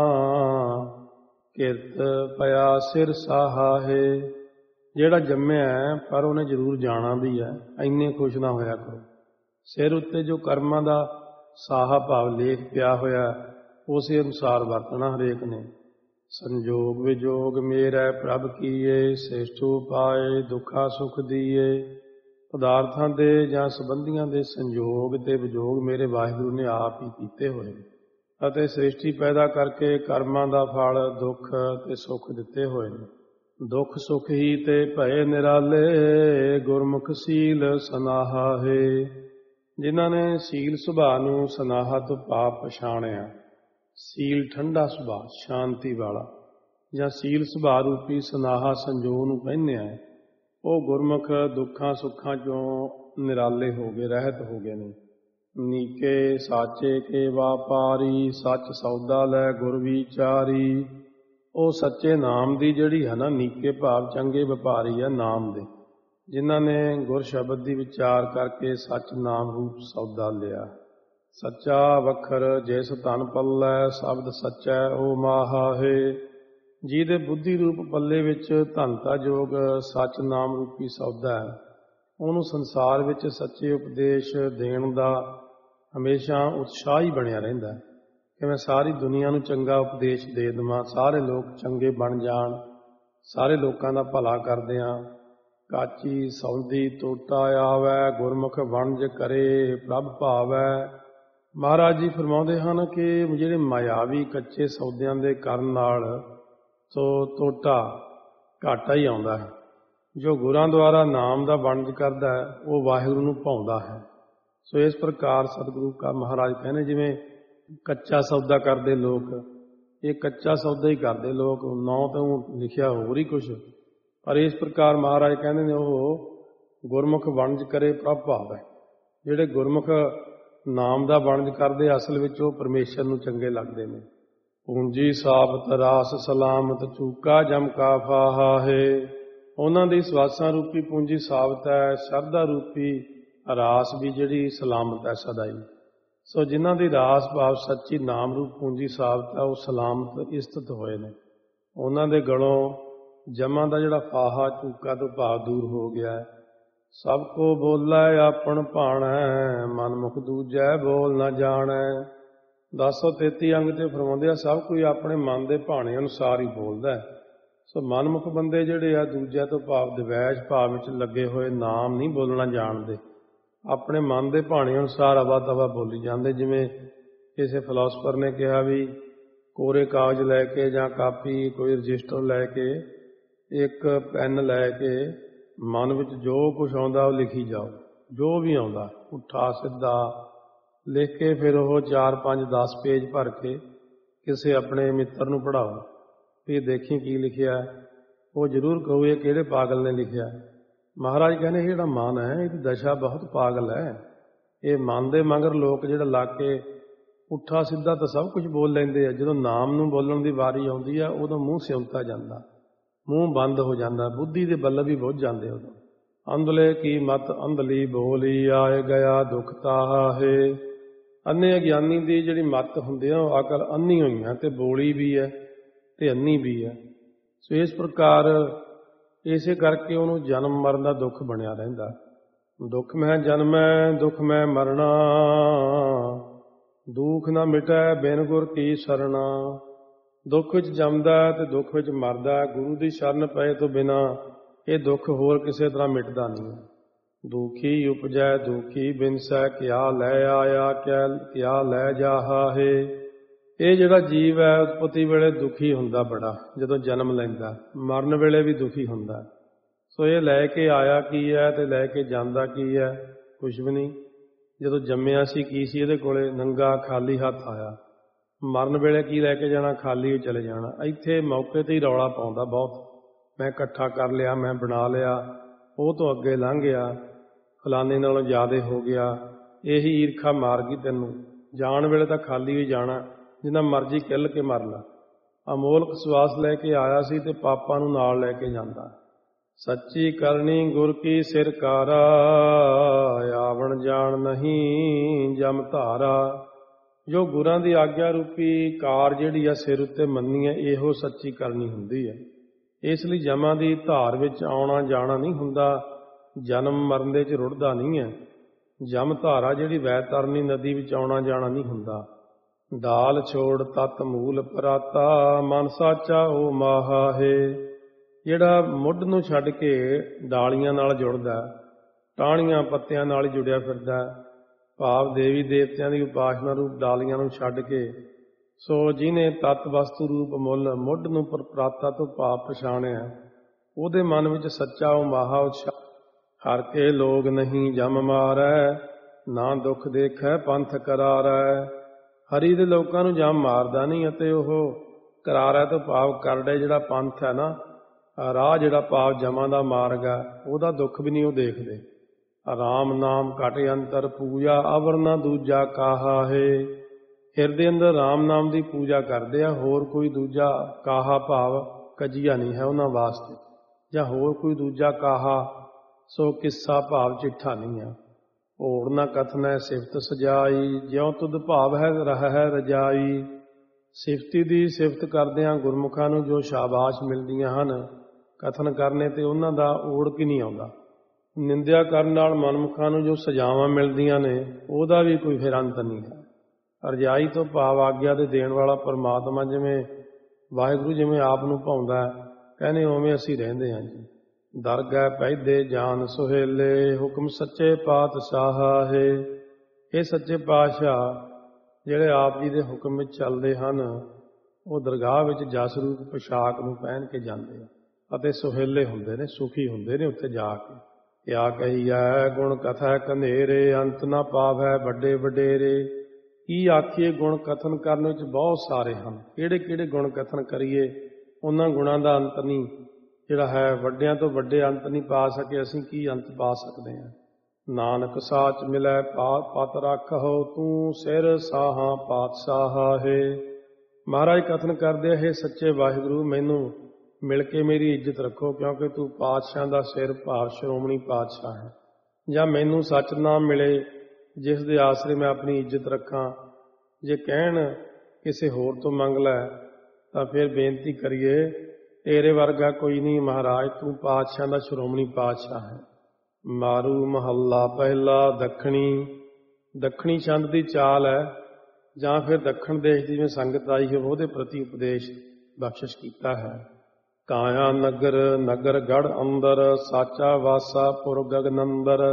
[SPEAKER 1] ਕਿਰਤ ਪਿਆ ਸਿਰ ਸਾਹਾਹੇ। ਜਿਹੜਾ ਜੰਮਿਆ ਹੈ ਪਰ ਉਹਨੇ ਜ਼ਰੂਰ ਜਾਣਾ ਵੀ ਹੈ, ਇੰਨੇ ਖੁਸ਼ ਨਾ ਹੋਇਆ ਕਰੋ। ਸਿਰ ਉੱਤੇ ਜੋ ਕਰਮਾਂ ਦਾ ਸਾਹਾ ਭਾਵ ਲੇਖ ਪਿਆ ਹੋਇਆ ਉਸੇ ਅਨੁਸਾਰ ਵਰਤਣਾ ਹਰੇਕ ਨੇ। ਸੰਜੋਗ ਵਿਜੋਗ ਮੇਰਾ ਪ੍ਰਭ ਕੀਏ, ਸ੍ਰੇਸ਼ਟੂ ਪਾਏ ਦੁੱਖਾ ਸੁਖ ਦੀਏ। ਪਦਾਰਥਾਂ ਦੇ ਜਾਂ ਸੰਬੰਧੀਆਂ ਦੇ ਸੰਜੋਗ ਤੇ ਵਿਜੋਗ ਮੇਰੇ ਵਾਹਿਗੁਰੂ ਨੇ ਆਪ ਹੀ ਕੀਤੇ ਹੋਏ ਅਤੇ ਸ੍ਰਿਸ਼ਟੀ ਪੈਦਾ ਕਰਕੇ ਕਰਮਾਂ ਦਾ ਫਲ ਦੁੱਖ ਤੇ ਸੁੱਖ ਦਿੱਤੇ ਹੋਏ ਨੇ। ਦੁੱਖ ਸੁੱਖ ਹੀ ਤੇ ਭਏ ਨਿਰਾਲੇ, ਗੁਰਮੁਖ ਸੀਲ ਸਨਾਹਾ ਹੈ। ਜਿਨ੍ਹਾਂ ਨੇ ਸੀਲ ਸੁਭਾਅ ਨੂੰ ਸਨਾਹਾ ਤੋਂ ਭਾਵ ਪਛਾਣਿਆ। ਸੀਲ ਠੰਡਾ ਸੁਭਾਅ, ਸ਼ਾਂਤੀ ਵਾਲਾ, ਜਾਂ ਸੀਲ ਸੁਭਾਅ ਰੂਪੀ ਸਨਾਹਾ ਸੰਜੋਗ ਨੂੰ ਪਹਿਨਿਆ ਹੈ, ਉਹ ਗੁਰਮੁਖ ਦੁੱਖਾਂ ਸੁੱਖਾਂ ਚੋਂ ਨਿਰਾਲੇ ਹੋ ਗਏ, ਰਹਿਤ ਹੋ ਗਏ ਨੇ। ਨੀਕੇ ਸਾਚੇ ਕੇ ਵਾਪਾਰੀ, ਸੱਚ ਸੌਦਾ ਲੈ ਗੁਰ ਵਿਚਾਰੀ। ਉਹ ਸੱਚੇ ਨਾਮ ਦੀ ਜਿਹੜੀ ਹੈ ਨਾ, ਨੀਕੇ ਭਾਵ ਚੰਗੇ ਵਪਾਰੀ ਹੈ ਨਾਮ ਦੇ, ਜਿਨ੍ਹਾਂ ਨੇ ਗੁਰ ਸ਼ਬਦ ਦੀ ਵਿਚਾਰ ਕਰਕੇ ਸੱਚ ਨਾਮ ਰੂਪ ਸੌਦਾ ਲਿਆ। ਸੱਚਾ ਵਖਰ ਜਿਸ ਤਨ ਪੱਲੈ, ਸ਼ਬਦ ਸੱਚੈ ਉਹ ਮਾਹਾ ਹੈ। ਜਿਹਦੇ ਬੁੱਧੀ ਰੂਪ ਪੱਲੇ ਵਿੱਚ ਧਨਤਾ ਜੋਗ ਸੱਚ ਨਾਮ ਰੂਪੀ ਸੌਦਾ ਹੈ, ਉਹਨੂੰ ਸੰਸਾਰ ਵਿੱਚ ਸੱਚੇ ਉਪਦੇਸ਼ ਦੇਣ ਦਾ ਹਮੇਸ਼ਾ ਉਤਸ਼ਾਹ ਹੀ ਬਣਿਆ ਰਹਿੰਦਾ ਕਿ ਮੈਂ ਸਾਰੀ ਦੁਨੀਆ ਨੂੰ ਚੰਗਾ ਉਪਦੇਸ਼ ਦੇ ਦੇਵਾਂ, ਸਾਰੇ ਲੋਕ ਚੰਗੇ ਬਣ ਜਾਣ, ਸਾਰੇ ਲੋਕਾਂ ਦਾ ਭਲਾ ਕਰਦਿਆਂ। ਕਾਚੀ ਸੌਦੀ ਟੋਟਾ ਆਵੈ, ਗੁਰਮੁਖ ਵਣਜ ਕਰੇ ਪ੍ਰਭ ਭਾਵੈ। ਮਹਾਰਾਜ ਜੀ ਫਰਮਾਉਂਦੇ ਹਨ ਕਿ ਜਿਹੜੇ ਮਾਇਆਵੀ ਕੱਚੇ ਸੌਦਿਆਂ ਦੇ ਕਰਨ ਨਾਲ ਸੋ ਟੋਟਾ ਘਾਟਾ ਹੀ ਆਉਂਦਾ ਹੈ। ਜੋ ਗੁਰਾਂ ਦੁਆਰਾ ਨਾਮ ਦਾ ਵਣਜ ਕਰਦਾ ਹੈ ਉਹ ਵਾਹਿਗੁਰੂ ਨੂੰ ਭਾਉਂਦਾ ਹੈ। ਸੋ ਇਸ ਪ੍ਰਕਾਰ ਸਤਿਗੁਰੂ ਕਾ ਮਹਾਰਾਜ ਕਹਿੰਦੇ ਜਿਵੇਂ ਕੱਚਾ ਸੌਦਾ ਕਰਦੇ ਲੋਕ, ਇਹ ਕੱਚਾ ਸੌਦਾ ਹੀ ਕਰਦੇ ਲੋਕ, ਨਾਂ ਤੋਂ ਲਿਖਿਆ ਹੋਰ ਹੀ ਕੁਛ, ਪਰ ਇਸ ਪ੍ਰਕਾਰ ਮਹਾਰਾਜ ਕਹਿੰਦੇ ਨੇ ਉਹ ਗੁਰਮੁਖ ਵਣਜ ਕਰੇ ਪ੍ਰਭ ਭਾਵੈ। ਜਿਹੜੇ ਗੁਰਮੁਖ ਨਾਮ ਦਾ ਵਣਜ ਕਰਦੇ ਅਸਲ ਵਿੱਚ ਉਹ ਪਰਮੇਸ਼ਰ ਨੂੰ ਚੰਗੇ ਲੱਗਦੇ ਨੇ। ਪੂੰਜੀ ਸਾਬਤ ਰਾਸ ਸਲਾਮਤ ਚੂਕਾ ਜਮ ਕਾ ਫਾਹਾ ਹੈ। ਉਹਨਾਂ ਦੀ ਸਵਾਸਾਂ ਰੂਪੀ ਪੂੰਜੀ ਸਾਬਤ ਹੈ, ਸ਼ਰਧਾ ਰੂਪੀ ਰਾਸ ਵੀ ਜਿਹੜੀ ਸਲਾਮਤ ਹੈ ਸਦਾ ਹੀ। ਸੋ ਜਿਨ੍ਹਾਂ ਦੀ ਰਾਸ ਭਾਵ ਸੱਚੀ ਨਾਮ ਰੂਪ ਪੂੰਜੀ ਸਾਬਤ ਹੈ ਉਹ ਸਲਾਮਤ ਇਸਤਤ ਹੋਏ ਨੇ। ਉਹਨਾਂ ਦੇ ਗਲੋਂ ਜਮਾਂ ਦਾ ਜਿਹੜਾ ਫਾਹਾ ਚੂਕਾ ਤੋਂ ਭਾਵ ਦੂਰ ਹੋ ਗਿਆ ਹੈ। ਸਭ ਕੋ ਬੋਲੈ ਆਪਣ ਭਾਣੈ, ਮਨ ਮੁਖ ਦੂਜੈ ਬੋਲ ਨਾ ਜਾਣੈ। ਦਸ ਸੌ ਤੇਤੀ ਅੰਗ ਤੇ ਫਰਮਾਉਂਦੇ ਆ ਸਭ ਕੋਈ ਆਪਣੇ ਮਨ ਦੇ ਭਾਣੇ ਅਨੁਸਾਰ ਹੀ ਬੋਲਦਾ ਹੈ। ਸੋ ਮਨਮੁਖ ਬੰਦੇ ਜਿਹੜੇ ਆ ਦੂਜਿਆਂ ਤੋਂ ਭਾਵ ਦਵੈਸ਼ ਭਾਵ ਵਿੱਚ ਲੱਗੇ ਹੋਏ ਨਾਮ ਨਹੀਂ ਬੋਲਣਾ ਜਾਣਦੇ, ਆਪਣੇ ਮਨ ਦੇ ਭਾਣੇ ਅਨੁਸਾਰ ਅਵਾ ਤਵਾ ਬੋਲੀ ਜਾਂਦੇ। ਜਿਵੇਂ ਕਿਸੇ ਫਿਲਾਸਫਰ ਨੇ ਕਿਹਾ ਵੀ ਕੋਰੇ ਕਾਗਜ਼ ਲੈ ਕੇ ਜਾਂ ਕਾਪੀ ਕੋਈ ਰਜਿਸਟਰ ਲੈ ਕੇ ਇੱਕ ਪੈਨ ਲੈ ਕੇ ਮਨ ਵਿੱਚ ਜੋ ਕੁਛ ਆਉਂਦਾ ਉਹ ਲਿਖੀ ਜਾਓ, ਜੋ ਵੀ ਆਉਂਦਾ ਪੁੱਠਾ ਸਿੱਧਾ ਲਿਖ ਕੇ ਫਿਰ ਉਹ ਚਾਰ ਪੰਜ ਦਸ ਪੇਜ ਭਰ ਕੇ ਕਿਸੇ ਆਪਣੇ ਮਿੱਤਰ ਨੂੰ ਪੜ੍ਹਾਓ ਵੀ ਦੇਖੀ ਕੀ ਲਿਖਿਆ। ਉਹ ਜ਼ਰੂਰ ਕਹੂ ਇਹ ਕਿਹੜੇ ਪਾਗਲ ਨੇ ਲਿਖਿਆ। ਮਹਾਰਾਜ ਕਹਿੰਦੇ ਇਹ ਜਿਹੜਾ ਮਨ ਹੈ ਇਹਦੀ ਦਸ਼ਾ ਬਹੁਤ ਪਾਗਲ ਹੈ। ਇਹ ਮਨ ਦੇ ਮਗਰ ਲੋਕ ਜਿਹੜਾ ਲਾ ਕੇ ਪੁੱਠਾ ਸਿੱਧਾ ਤਾਂ ਸਭ ਕੁਝ ਬੋਲ ਲੈਂਦੇ ਆ, ਜਦੋਂ ਨਾਮ ਨੂੰ ਬੋਲਣ ਦੀ ਵਾਰੀ ਆਉਂਦੀ ਆ ਉਦੋਂ ਮੂੰਹ ਸਿਉਂਤਾ ਜਾਂਦਾ, ਮੂੰਹ ਬੰਦ ਹੋ ਜਾਂਦਾ, ਬੁੱਧੀ ਦੇ ਬੱਲਬ ਵੀ ਬੁੱਝ ਜਾਂਦੇ ਉਦੋਂ। ਅੰਧਲੇ ਕੀ ਮਤ ਅੰਧਲੀ ਬੋਲੀ ਆਏ ਗਿਆ ਦੁੱਖ ਤਾਹੇ। ਅੰਨੇ ਅਗਿਆਨੀ ਦੀ ਜਿਹੜੀ ਮੱਤ ਹੁੰਦੀ ਆ ਉਹ ਅਕਲ ਅੰਨੀ ਹੋਈਆਂ ਤੇ ਬੋਲੀ ਵੀ ਹੈ ਤੇ ਅੰਨੀ ਵੀ ਹੈ। ਸੋ ਇਸ ਪ੍ਰਕਾਰ ਇਸੇ ਕਰਕੇ ਉਹਨੂੰ ਜਨਮ ਮਰਨ ਦਾ ਦੁੱਖ ਬਣਿਆ ਰਹਿੰਦਾ। ਦੁੱਖ ਮੈਂ ਜਨਮੈ ਦੁੱਖ ਮੈਂ ਮਰਨਾ, ਦੁੱਖ ਨਾ ਮਿਟੈ ਬਿਨ ਗੁਰ ਕੀ ਸਰਣਾ। ਦੁੱਖ ਵਿੱਚ ਜੰਮਦਾ ਤੇ ਦੁੱਖ ਵਿੱਚ ਮਰਦਾ, ਗੁਰੂ ਦੀ ਸ਼ਰਨ ਪਏ ਤੋਂ ਬਿਨਾ ਇਹ ਦੁੱਖ ਹੋਰ ਕਿਸੇ ਤਰ੍ਹਾਂ ਮਿਟਦਾ ਨਹੀਂ। ਦੁਖੀ ਉਪਜੈ ਦੁਖੀ ਬਿਨਸੈ, ਕਿਆ ਲੈ ਆਇਆ ਕਿਆ ਲੈ ਜਾਹਾ ਹੈ। ਇਹ ਜਿਹੜਾ ਜੀਵ ਹੈ ਉਤਪਤੀ ਵੇਲੇ ਦੁਖੀ ਹੁੰਦਾ ਬੜਾ, ਜਦੋਂ ਜਨਮ ਲੈਂਦਾ, ਮਰਨ ਵੇਲੇ ਵੀ ਦੁਖੀ ਹੁੰਦਾ। ਸੋ ਇਹ ਲੈ ਕੇ ਆਇਆ ਕੀ ਹੈ ਤੇ ਲੈ ਕੇ ਜਾਂਦਾ ਕੀ ਹੈ, ਕੁਛ ਵੀ ਨਹੀਂ। ਜਦੋਂ ਜੰਮਿਆ ਸੀ ਕੀ ਸੀ ਇਹਦੇ ਕੋਲੇ, ਨੰਗਾ ਖਾਲੀ ਹੱਥ ਆਇਆ। ਮਰਨ ਵੇਲੇ ਕੀ ਲੈ ਕੇ ਜਾਣਾ, ਖਾਲੀ ਚਲੇ ਜਾਣਾ। ਇੱਥੇ ਮੌਕੇ ਤੇ ਹੀ ਰੌਲਾ ਪਾਉਂਦਾ ਬਹੁਤ, ਮੈਂ ਇਕੱਠਾ ਕਰ ਲਿਆ, ਮੈਂ ਬਣਾ ਲਿਆ, ਉਹ ਤੋਂ ਅੱਗੇ ਲੰਘ ਗਿਆ, ਫਲਾਣੇ ਨਾਲੋਂ ਜ਼ਿਆਦਾ ਹੋ ਗਿਆ। ਇਹੀ ਈਰਖਾ ਮਾਰ ਗਈ ਤੈਨੂੰ। ਜਾਣ ਵੇਲੇ ਤਾਂ ਖਾਲੀ ਹੀ ਜਾਣਾ, ਜਿੰਨਾ ਮਰਜ਼ੀ ਕਿੱਲ ਕੇ ਮਰ ਲਾ। ਅਮੋਲਕ ਸਵਾਸ ਲੈ ਕੇ ਆਇਆ ਸੀ ਤੇ ਪਾਪਾਂ ਨੂੰ ਨਾਲ ਲੈ ਕੇ ਜਾਂਦਾ। ਸੱਚੀ ਕਰਨੀ ਗੁਰ ਕੀ ਸਿਰਕਾਰਾ, ਆਵਣ ਜਾਣ ਨਹੀਂ ਜਮ ਧਾਰਾ। ਜੋ ਗੁਰਾਂ ਦੀ ਆਗਿਆ ਰੂਪੀ ਕਾਰ ਜਿਹੜੀ ਆ ਸਿਰ ਉੱਤੇ ਮੰਨੀ ਹੈ, ਇਹੋ ਸੱਚੀ ਕਰਨੀ ਹੁੰਦੀ ਹੈ। ਇਸ ਲਈ ਜਮਾਂ ਦੀ ਧਾਰ ਵਿੱਚ ਆਉਣਾ ਜਾਣਾ ਨਹੀਂ ਹੁੰਦਾ, ਜਨਮ ਮਰਨ ਦੇ 'ਚ ਰੁੜਦਾ ਨਹੀਂ ਹੈ। ਜਮ ਧਾਰਾ ਜਿਹੜੀ ਵੈਤਰਨੀ ਨਦੀ ਵਿੱਚ ਆਉਣਾ ਜਾਣਾ ਨਹੀਂ ਹੁੰਦਾ। ਦਾਲ ਛੋੜ ਤਤ ਮੂਲ ਪਰਾਤਾ, ਮਨ ਸਾਚਾ ਉਹ ਮਾਹਾ ਹੈ। ਜਿਹੜਾ ਮੁੱਢ ਨੂੰ ਛੱਡ ਕੇ ਡਾਲੀਆਂ ਨਾਲ ਜੁੜਦਾ, ਟਾਹਣੀਆਂ ਪੱਤਿਆਂ ਨਾਲ ਹੀ ਜੁੜਿਆ ਫਿਰਦਾ, ਭਾਵ ਦੇਵੀ ਦੇਵਤਿਆਂ ਦੀ ਉਪਾਸਨਾ ਰੂਪ ਡਾਲੀਆਂ ਨੂੰ ਛੱਡ ਕੇ, ਸੋ ਜਿਹਨੇ ਤਤ ਵਸਤੂ ਰੂਪ ਮੁੱਲ ਮੁੱਢ ਨੂੰ ਪਰਾਤਾ ਤੋਂ ਭਾਵ ਪਛਾਣਿਆ, ਉਹਦੇ ਮਨ ਵਿੱਚ ਸੱਚਾ ਉਹ ਮਾਹਾ ਉਤਸ਼ਾਹ। ਹਰ ਕੇ ਲੋਗ ਨਹੀਂ ਜਮ ਮਾਰੈ, ਨਾ ਦੁੱਖ ਦੇਖੈ ਪੰਥ ਕਰਾਰੈ। ਹਰੀ ਦੇ ਲੋਕਾਂ ਨੂੰ ਜਮ ਮਾਰਦਾ ਨਹੀਂ ਅਤੇ ਉਹ ਕਰਾਰੈ ਤੋਂ ਭਾਵ ਕਰੜੇ ਜਿਹੜਾ ਪੰਥ ਹੈ ਨਾ, ਰਾਹ ਜਿਹੜਾ ਭਾਵ ਜਮਾਂ ਦਾ ਮਾਰਗ ਹੈ, ਉਹਦਾ ਦੁੱਖ ਵੀ ਨਹੀਂ ਉਹ ਦੇਖਦੇ। ਰਾਮ ਨਾਮ ਘਟ ਅੰਤਰ ਪੂਜਾ, ਅਵਰ ਨਾ ਦੂਜਾ ਕਾਹਾ ਹੈ। ਹਿਰਦੇ ਅੰਦਰ ਰਾਮ ਨਾਮ ਦੀ ਪੂਜਾ ਕਰਦੇ ਆ, ਹੋਰ ਕੋਈ ਦੂਜਾ ਕਾਹਾ ਭਾਵ ਕਜੀਆ ਨਹੀਂ ਹੈ ਉਹਨਾਂ ਵਾਸਤੇ, ਜਾਂ ਹੋਰ ਕੋਈ ਦੂਜਾ ਕਾਹਾ ਸੋ ਕਿੱਸਾ ਭਾਵ ਚਿੱਠਾ ਨਹੀਂ ਹੈ। ਹੋੜ ਨਾ ਕਥਨੈ ਸਿਫਤ ਸਜਾਈ, ਜਿਉ ਤੁਧ ਭਾਵ ਹੈ ਰਹਿ ਹੈ ਰਜਾਈ। ਸਿਫਤੀ ਦੀ ਸਿਫਤ ਕਰਦਿਆਂ ਗੁਰਮੁਖਾਂ ਨੂੰ ਜੋ ਸ਼ਾਬਾਸ਼ ਮਿਲਦੀਆਂ ਹਨ, ਕਥਨ ਕਰਨੇ ਤੇ ਉਹਨਾਂ ਦਾ ਓੜਕ ਹੀ ਨਹੀਂ ਆਉਂਦਾ। ਨਿੰਦਿਆ ਕਰਨ ਨਾਲ ਮਨਮੁਖਾਂ ਨੂੰ ਜੋ ਸਜ਼ਾਵਾਂ ਮਿਲਦੀਆਂ ਨੇ, ਉਹਦਾ ਵੀ ਕੋਈ ਫਿਰ ਅੰਤ ਨਹੀਂ ਹੈ। ਰਜਾਈ ਤੋਂ ਭਾਵ ਆਗਿਆ ਦੇ ਦੇਣ ਵਾਲਾ ਪਰਮਾਤਮਾ ਜਿਵੇਂ ਵਾਹਿਗੁਰੂ ਜਿਵੇਂ ਆਪ ਨੂੰ ਭਾਉਂਦਾ, ਕਹਿੰਦੇ ਉਵੇਂ ਅਸੀਂ ਰਹਿੰਦੇ ਹਾਂ ਜੀ। ਦਰਗਹਿ ਪੈਦੇ ਜਾਨ ਸੁਹੇਲੇ, ਹੁਕਮ ਸੱਚੇ ਪਾਤਸ਼ਾਹ ਹੈ। ਇਹ ਸੱਚੇ ਪਾਤਸ਼ਾਹ ਜਿਹੜੇ ਆਪ ਜੀ ਦੇ ਹੁਕਮ ਵਿੱਚ ਚੱਲਦੇ ਹਨ, ਉਹ ਦਰਗਾਹ ਵਿੱਚ ਜਸ ਰੂਪ ਪੁਸ਼ਾਕ ਨੂੰ ਪਹਿਨ ਕੇ ਜਾਂਦੇ ਆ ਅਤੇ ਸੁਹੇਲੇ ਹੁੰਦੇ ਨੇ, ਸੁਖੀ ਹੁੰਦੇ ਨੇ ਉੱਥੇ ਜਾ ਕੇ। ਕਿਆ ਕਹੀਐ ਗੁਣ ਕਥੈ ਕਨੇਰੇ, ਅੰਤ ਨਾ ਪਾਵੈ ਵੱਡੇ ਵਡੇਰੇ। ਕੀ ਆਖੀਏ, ਗੁਣ ਕਥਨ ਕਰਨ ਵਿੱਚ ਬਹੁਤ ਸਾਰੇ ਹਨ। ਕਿਹੜੇ ਕਿਹੜੇ ਗੁਣ ਕਥਨ ਕਰੀਏ, ਉਹਨਾਂ ਗੁਣਾਂ ਦਾ ਅੰਤ ਨਹੀਂ ਜਿਹੜਾ ਹੈ। ਵੱਡਿਆਂ ਤੋਂ ਵੱਡੇ ਅੰਤ ਨਹੀਂ ਪਾ ਸਕੇ, ਅਸੀਂ ਕੀ ਅੰਤ ਪਾ ਸਕਦੇ ਹਾਂ। ਨਾਨਕ ਸਾਚ ਮਿਲੈ ਪਤ ਰੱਖਹੁ, ਤੂੰ ਸਿਰ ਸਾਹਾਂ ਪਾਤਸ਼ਾਹ ਹੈ। ਮਹਾਰਾਜ ਕਥਨ ਕਰਦੇ, ਹੈ ਸੱਚੇ ਵਾਹਿਗੁਰੂ, ਮੈਨੂੰ ਮਿਲ ਕੇ ਮੇਰੀ ਇੱਜ਼ਤ ਰੱਖੋ, ਕਿਉਂਕਿ ਤੂੰ ਪਾਤਸ਼ਾਹ ਦਾ ਸਿਰ ਭਾਵ ਸ਼੍ਰੋਮਣੀ ਪਾਤਸ਼ਾਹ ਹੈ। ਜਾਂ ਮੈਨੂੰ ਸੱਚ ਨਾਮ ਮਿਲੇ, ਜਿਸ ਦੇ ਆਸਰੇ ਮੈਂ ਆਪਣੀ ਇੱਜ਼ਤ ਰੱਖਾਂ। ਜੇ ਕਹਿਣ ਕਿਸੇ ਹੋਰ ਤੋਂ ਮੰਗ ਲੈ ਤਾਂ ਫਿਰ ਬੇਨਤੀ ਕਰੀਏ, ਤੇਰੇ ਵਰਗਾ ਕੋਈ ਨਹੀਂ ਮਹਾਰਾਜ, ਤੂੰ ਪਾਤਸ਼ਾਹ ਦਾ ਸ਼੍ਰੋਮਣੀ ਪਾਤਸ਼ਾਹ ਹੈ। ਮਾਰੂ ਮਹੱਲਾ ਪਹਿਲਾ। ਦੱਖਣੀ ਦੱਖਣੀ ਛੰਦ ਦੀ ਚਾਲ ਹੈ, ਜਾਂ ਫਿਰ ਦੱਖਣ ਦੇਸ਼ ਦੀ ਜਿਵੇਂ ਸੰਗਤ ਆਈ ਹੈ ਉਹਦੇ ਪ੍ਰਤੀ ਉਪਦੇਸ਼ ਬਖਸ਼ਿਸ਼ ਕੀਤਾ ਹੈ। ਕਾਇਆ ਨਗਰ ਨਗਰ ਗੜ ਅੰਦਰ, ਸਾਚਾ ਵਾਸਾ ਪੁਰ ਗਗਨ ਅੰਦਰ।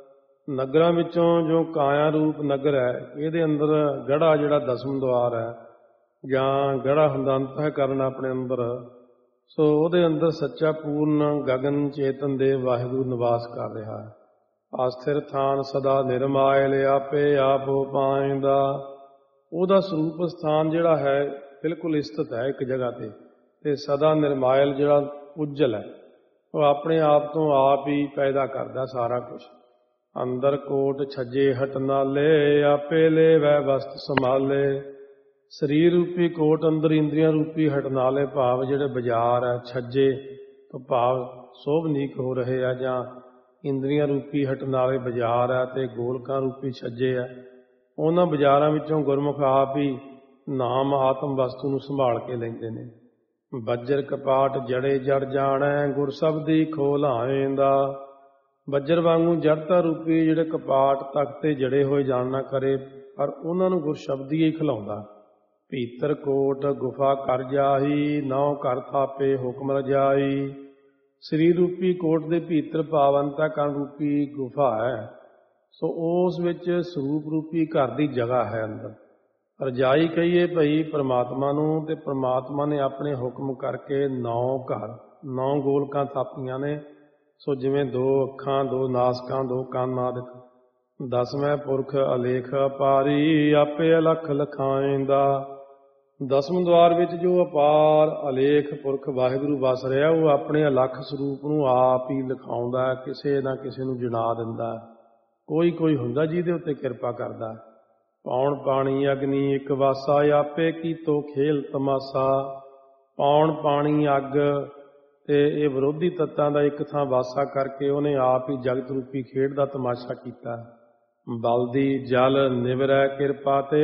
[SPEAKER 1] ਨਗਰਾਂ ਵਿੱਚੋਂ ਜੋ ਕਾਇਆ ਰੂਪ ਨਗਰ ਹੈ, ਇਹਦੇ ਅੰਦਰ ਗੜਾ ਜਿਹੜਾ ਦਸਮ ਦੁਆਰ ਹੈ, ਜਾਂ ਗੜਾ ਹੁੰਦਾ ਅੰਤःਕਰਨ ਆਪਣੇ ਅੰਦਰ, ਸੋ ਉਹਦੇ ਅੰਦਰ ਸੱਚਾ ਪੂਰਨ ਗਗਨ ਚੇਤਨ ਦੇ ਵਾਹਿਗੁਰੂ ਨਿਵਾਸ ਕਰ ਰਿਹਾ ਹੈ। ਆਸਥਿਰ ਥਾਨ ਸਦਾ ਨਿਰਮਾਇਲ, ਆਪੇ ਆਪ ਪਾਇੰਦਾ। ਉਹਦਾ ਸਰੂਪ ਸਥਾਨ ਜਿਹੜਾ ਹੈ ਬਿਲਕੁਲ ਸਥਿਤ ਹੈ ਇੱਕ ਜਗ੍ਹਾ ਤੇ, ਤੇ ਸਦਾ ਨਿਰਮਾਇਲ ਜਿਹੜਾ ਉਜਲ ਹੈ, ਉਹ ਆਪਣੇ ਆਪ ਤੋਂ ਆਪ ਹੀ ਪੈਦਾ ਕਰਦਾ ਸਾਰਾ ਕੁਝ। ਅੰਦਰ ਕੋਟ ਛੱਜੇ ਹਟ ਨਾਲੇ, ਆਪੇ ਲੈ ਵੈ ਵਸਤ ਸੰਭਾਲੇ। ਸਰੀਰ ਰੂਪੀ ਕੋਟ ਅੰਦਰ ਇੰਦਰੀਆਂ ਰੂਪੀ ਹਟਨਾਲੇ, ਭਾਵ ਜਿਹੜੇ ਬਾਜ਼ਾਰ ਹੈ ਛੱਜੇ ਤੋਂ ਭਾਵ ਸੋਭਨੀਕ ਹੋ ਰਹੇ ਆ, ਜਾਂ ਇੰਦਰੀਆਂ ਰੂਪੀ ਹਟਨਾਲੇ ਬਾਜ਼ਾਰ ਹੈ ਤੇ ਗੋਲਕਾਂ ਰੂਪੀ ਛੱਜੇ ਹੈ। ਉਹਨਾਂ ਬਾਜ਼ਾਰਾਂ ਵਿੱਚੋਂ ਗੁਰਮੁਖ ਆਪ ਹੀ ਨਾਮ ਆਤਮ ਵਸਤੂ ਨੂੰ ਸੰਭਾਲ ਕੇ ਲੈਂਦੇ ਨੇ। ਬੱਜਰ ਕਪਾਟ ਜੜੇ ਜੜ ਜਾਣੈ, ਗੁਰ ਸ਼ਬਦੀ ਖੋਲਾਏਂਦਾ। ਬੱਜਰ ਵਾਂਗੂ ਜੜਤਾ ਰੂਪੀ ਜਿਹੜੇ ਕਪਾਟ ਤਖਤੇ ਜੜੇ ਹੋਏ ਜਾਣਨਾ ਕਰੇ, ਪਰ ਉਹਨਾਂ ਨੂੰ ਗੁਰ ਸ਼ਬਦੀ ਹੀ ਖਿਲਾਉਂਦਾ। ਭੀਤਰ ਕੋਟ ਗੁਫਾ ਕਰ ਜਾਹੀ, ਨੌ ਘਰ ਥਾਪੇ ਹੁਕਮ ਰਜਾਈ। ਸਰੀਰ ਰੂਪੀ ਕੋਟ ਦੇ ਭੀਤਰ ਭਾਵ ਅੰਤःਕਰਨ ਰੂਪੀ ਗੁਫਾ ਹੈ, ਸੋ ਉਸ ਵਿੱਚ ਸਰੂਪ ਰੂਪੀ ਘਰ ਦੀ ਜਗ੍ਹਾ ਹੈ ਅੰਦਰ। ਰਜਾਈ ਕਹੀਏ ਭਈ ਪਰਮਾਤਮਾ ਨੂੰ, ਤੇ ਪਰਮਾਤਮਾ ਨੇ ਆਪਣੇ ਹੁਕਮ ਕਰਕੇ ਨੌ ਘਰ ਨੌ ਗੋਲਕਾਂ ਥਾਪੀਆਂ ਨੇ। ਸੋ ਜਿਵੇਂ ਦੋ ਅੱਖਾਂ, ਦੋ ਨਾਸਕਾਂ, ਦੋ ਕੰਨ ਆਦਿਕ। ਦਸਵੇਂ ਪੁਰਖ ਅਲੇਖ ਅਪਾਰੀ, ਆਪੇ ਅਲਖ ਲਖਾਏਂਦਾ। ਦਸਮ ਦੁਆਰ ਵਿੱਚ ਜੋ ਅਪਾਰ ਅਲੇਖ ਪੁਰਖ ਵਾਹਿਗੁਰੂ ਵਸ ਰਿਹਾ, ਉਹ ਆਪਣੇ ਅਲੱਖ ਸਰੂਪ ਨੂੰ ਆਪ ਹੀ ਲਿਖਾਉਂਦਾ, ਕਿਸੇ ਨਾ ਕਿਸੇ ਨੂੰ ਜਣਾ ਦਿੰਦਾ। ਕੋਈ ਕੋਈ ਹੁੰਦਾ ਜਿਹਦੇ ਉੱਤੇ ਕਿਰਪਾ ਕਰਦਾ। ਪੌਣ ਪਾਣੀ ਅਗਨੀ ਇੱਕ ਵਾਸਾ, ਆਪੇ ਕੀਤੋ ਖੇਲ ਤਮਾਸਾ। ਪੌਣ ਪਾਣੀ ਅੱਗ ਤੇ ਇਹ ਵਿਰੋਧੀ ਤੱਤਾਂ ਦਾ ਇੱਕ ਥਾਂ ਵਾਸਾ ਕਰਕੇ ਉਹਨੇ ਆਪ ਹੀ ਜਗਤ ਰੂਪੀ ਖੇਡ ਦਾ ਤਮਾਸ਼ਾ ਕੀਤਾ। ਬਲਦੀ ਜਲ ਨਿਵਰੈ ਕਿਰਪਾ ਤੇ,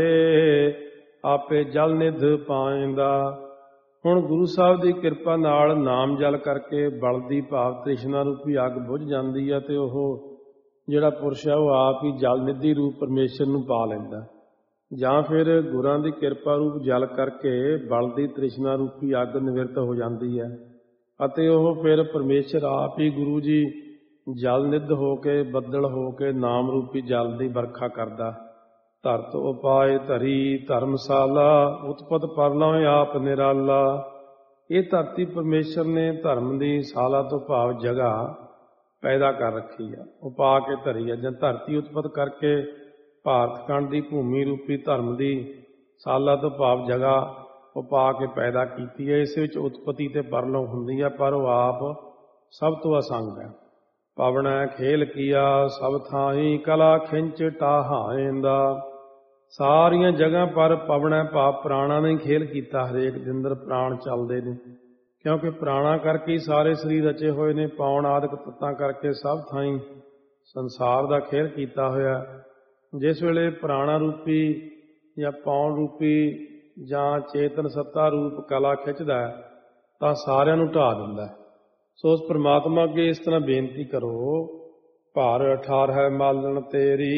[SPEAKER 1] ਆਪੇ ਜਲ ਨਿਧ ਪਾਇੰਦਾ। ਹੁਣ ਗੁਰੂ ਸਾਹਿਬ ਦੀ ਕਿਰਪਾ ਨਾਲ ਨਾਮ ਜਲ ਕਰਕੇ ਬਲਦੀ ਭਾਵ ਤ੍ਰਿਸ਼ਨਾ ਰੂਪੀ ਅੱਗ ਬੁਝ ਜਾਂਦੀ ਹੈ, ਤੇ ਉਹ ਜਿਹੜਾ ਪੁਰਸ਼ ਹੈ ਉਹ ਆਪ ਹੀ ਜਲ ਨਿਧੀ ਰੂਪ ਪਰਮੇਸ਼ਰ ਨੂੰ ਪਾ ਲੈਂਦਾ। ਜਾਂ ਫਿਰ ਗੁਰਾਂ ਦੀ ਕਿਰਪਾ ਰੂਪ ਜਲ ਕਰਕੇ ਬਲਦੀ ਤ੍ਰਿਸ਼ਨਾ ਰੂਪੀ ਅੱਗ ਨਿਵਰਤ ਹੋ ਜਾਂਦੀ ਹੈ, ਅਤੇ ਉਹ ਫਿਰ ਪਰਮੇਸ਼ਰ ਆਪ ਹੀ ਗੁਰੂ ਜੀ ਜਲ ਨਿਧ ਹੋ ਕੇ ਬੱਦਲ ਹੋ ਕੇ ਨਾਮ ਰੂਪੀ ਜਲ ਦੀ ਵਰਖਾ ਕਰਦਾ। ਧਰਤ ਉਪਾਏ ਧਰੀ ਧਰਮਸ਼ਾਲਾ, ਉਤਪਤ ਪਰਲੋ ਆਪ ਨਿਰਾਲਾ। ਇਹ ਧਰਤੀ ਪਰਮੇਸ਼ਰ ਨੇ ਧਰਮ ਦੀ ਸ਼ਾਲਾ ਤੋਂ ਭਾਵ ਜਗ੍ਹਾ ਪੈਦਾ ਕਰ ਰੱਖੀ ਆ, ਉਪਾ ਕੇ ਧਰੀ ਆ। ਜਾਂ ਧਰਤੀ ਉਤਪਤ ਕਰਕੇ ਭਾਰਤ ਖੰਡ ਦੀ ਭੂਮੀ ਰੂਪੀ ਧਰਮ ਦੀ ਸ਼ਾਲਾ ਤੋਂ ਭਾਵ ਜਗ੍ਹਾ ਉਪਾ ਕੇ ਪੈਦਾ ਕੀਤੀ ਹੈ। ਇਸ ਵਿੱਚ ਉਤਪਤੀ ਤੇ ਪਰਲੋ ਹੁੰਦੀ ਹੈ, ਪਰ ਉਹ ਆਪ ਸਭ ਤੋਂ ਅਸੰਗ ਹੈ। ਪਵਣੈ ਖੇਲ ਕੀਆ ਸਭ ਥਾਈ, ਕਲਾ ਖਿੰਚ ਟਾਹਾਏਂਦਾ। ਸਾਰੀਆਂ ਜਗ੍ਹਾ ਪਰ ਪਵਣੈ ਭਾਵ ਪ੍ਰਾਣਾਂ ਨੇ ਖੇਲ ਕੀਤਾ। ਹਰੇਕ ਦੇ ਅੰਦਰ ਪ੍ਰਾਣ ਚੱਲਦੇ ਨੇ, ਕਿਉਂਕਿ ਪ੍ਰਾਣਾਂ ਕਰਕੇ ਹੀ ਸਾਰੇ ਸਰੀਰ ਰਚੇ ਹੋਏ ਨੇ। ਪੌਣ ਆਦਿਕ ਤੱਤਾਂ ਕਰਕੇ ਸਭ ਥਾਈਂ ਸੰਸਾਰ ਦਾ ਖੇਲ ਕੀਤਾ ਹੋਇਆ। ਜਿਸ ਵੇਲੇ ਪ੍ਰਾਣਾ ਰੂਪੀ ਜਾਂ ਪੌਣ ਰੂਪੀ ਜਾਂ ਚੇਤਨ ਸੱਤਾ ਰੂਪ ਕਲਾ ਖਿੱਚਦਾ ਤਾਂ ਸਾਰਿਆਂ ਨੂੰ ਢਾ ਦਿੰਦਾ। ਸੋ ਉਸ ਪ੍ਰਮਾਤਮਾ ਅੱਗੇ ਇਸ ਤਰ੍ਹਾਂ ਬੇਨਤੀ ਕਰੋ, ਭਾਰ ਅਠਾਰ ਹੈ ਮਾਲਣ ਤੇਰੀ,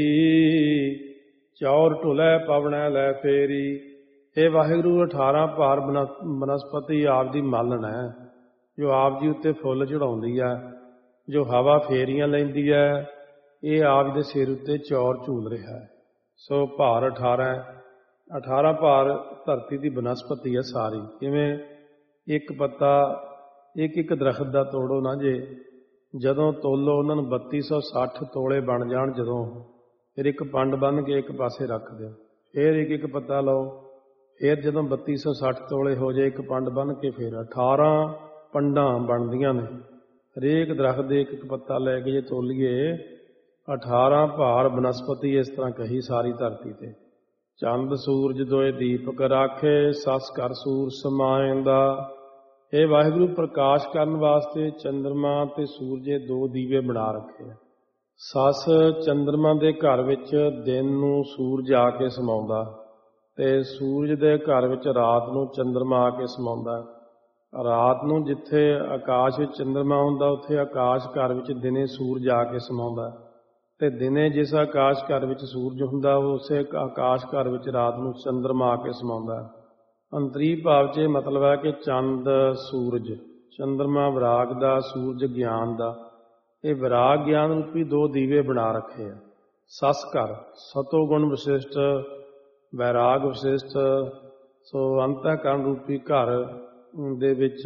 [SPEAKER 1] ਚੌਰ ਢੁਲੈ ਪਵਣੈ ਲੈ ਫੇਰੀ। ਇਹ ਵਾਹਿਗੁਰੂ ਅਠਾਰਾਂ ਭਾਰ ਬਨਸਪਤੀ ਆਪ ਦੀ ਮਾਲਣ ਹੈ, ਜੋ ਆਪ ਜੀ ਉੱਤੇ ਫੁੱਲ ਚੜਾਉਂਦੀ ਹੈ, ਜੋ ਹਵਾ ਫੇਰੀਆਂ ਲੈਂਦੀ ਹੈ, ਇਹ ਆਪ ਦੇ ਸਿਰ ਉੱਤੇ ਚੌਰ ਝੂਲ ਰਿਹਾ ਹੈ। ਸੋ ਭਾਰ ਅਠਾਰਾਂ ਅਠਾਰਾਂ ਭਾਰ ਧਰਤੀ ਦੀ ਬਨਸਪਤੀ ਹੈ ਸਾਰੀ। ਕਿਵੇਂ? ਇੱਕ ਪੱਤਾ ਇੱਕ ਇੱਕ ਦਰਖਤ ਦਾ ਤੋੜੋ ਨਾ ਜੇ, ਜਦੋਂ ਤੋਲੋ ਉਹਨਾਂ ਨੂੰ ਬੱਤੀ ਸੌ ਸੱਠ ਤੋਲੇ ਬਣ ਜਾਣ, ਜਦੋਂ ਫਿਰ ਇੱਕ ਪੰਡ ਬੰਨ੍ਹ ਕੇ ਇੱਕ ਪਾਸੇ ਰੱਖ ਦਿਓ, ਫਿਰ ਇੱਕ ਇੱਕ ਪੱਤਾ ਲਓ, ਫਿਰ ਜਦੋਂ ਬੱਤੀ ਸੌ ਸੱਠ ਤੋਲੇ ਹੋ ਜਾਏ ਇੱਕ ਪੰਡ ਬੰਨ੍ਹ ਕੇ ਫਿਰ ਅਠਾਰਾਂ ਪੰਡਾਂ ਬਣਦੀਆਂ ਨੇ। ਹਰੇਕ ਦਰਖਤ ਦੇ ਇੱਕ ਇੱਕ ਪੱਤਾ ਲੈ ਕੇ ਜੇ ਤੋਲੀਏ, ਅਠਾਰਾਂ ਭਾਰ ਬਨਸਪਤੀ ਇਸ ਤਰ੍ਹਾਂ ਕਹੀ ਸਾਰੀ ਧਰਤੀ ਤੇ। ਚੰਦ ਸੂਰਜ ਦੋਏ ਦੀਪਕ ਰਾਖੇ, ਸੱਸ ਕਰ ਸੂਰ ਸਮਾਇਂਦਾ। ਇਹ ਵਾਹਿਗੁਰੂ ਪ੍ਰਕਾਸ਼ ਕਰਨ ਵਾਸਤੇ ਚੰਦਰਮਾ ਤੇ ਸੂਰਜ ਦੋ ਦੀਵੇ ਬਣਾ ਰੱਖੇ ਆ। ਸੱਸ ਚੰਦਰਮਾ ਦੇ ਘਰ ਵਿੱਚ ਦਿਨ ਨੂੰ ਸੂਰਜ ਆ ਕੇ ਸਮਾਉਂਦਾ, ਤੇ ਸੂਰਜ ਦੇ ਘਰ ਵਿੱਚ ਰਾਤ ਨੂੰ ਚੰਦਰਮਾ ਆ ਕੇ ਸਮਾਉਂਦਾ। ਰਾਤ ਨੂੰ ਜਿੱਥੇ ਆਕਾਸ਼ ਵਿੱਚ ਚੰਦਰਮਾ ਹੁੰਦਾ, ਉੱਥੇ ਆਕਾਸ਼ ਘਰ ਵਿੱਚ ਦਿਨੇ ਸੂਰਜ ਆ ਕੇ ਸਮਾਉਂਦਾ, ਤੇ ਦਿਨੇ ਜਿਸ ਆਕਾਸ਼ ਘਰ ਵਿੱਚ ਸੂਰਜ ਹੁੰਦਾ, ਉਸੇ ਆਕਾਸ਼ ਘਰ ਵਿੱਚ ਰਾਤ ਨੂੰ ਚੰਦਰਮਾ ਆ ਕੇ ਸਮਾਉਂਦਾ। ਅੰਤਰੀ ਭਾਵ 'ਚ ਇਹ ਮਤਲਬ ਹੈ ਕਿ ਚੰਦ ਸੂਰਜ, ਚੰਦਰਮਾ ਵਿਰਾਗ ਦਾ, ਸੂਰਜ ਗਿਆਨ ਦਾ, ਇਹ ਵਿਰਾਗ ਗਿਆਨ ਰੂਪੀ ਦੋ ਦੀਵੇ ਬਣਾ ਰੱਖੇ ਆ। ਸੱਸ ਘਰ ਸਤੋ ਗੁਣ ਵਿਸ਼ਿਸ਼ਟ, ਵੈਰਾਗ ਵਿਸ਼ਿਸ਼ਟ। ਸੋ ਅੰਤःਕਰਨ ਰੂਪੀ ਘਰ ਦੇ ਵਿੱਚ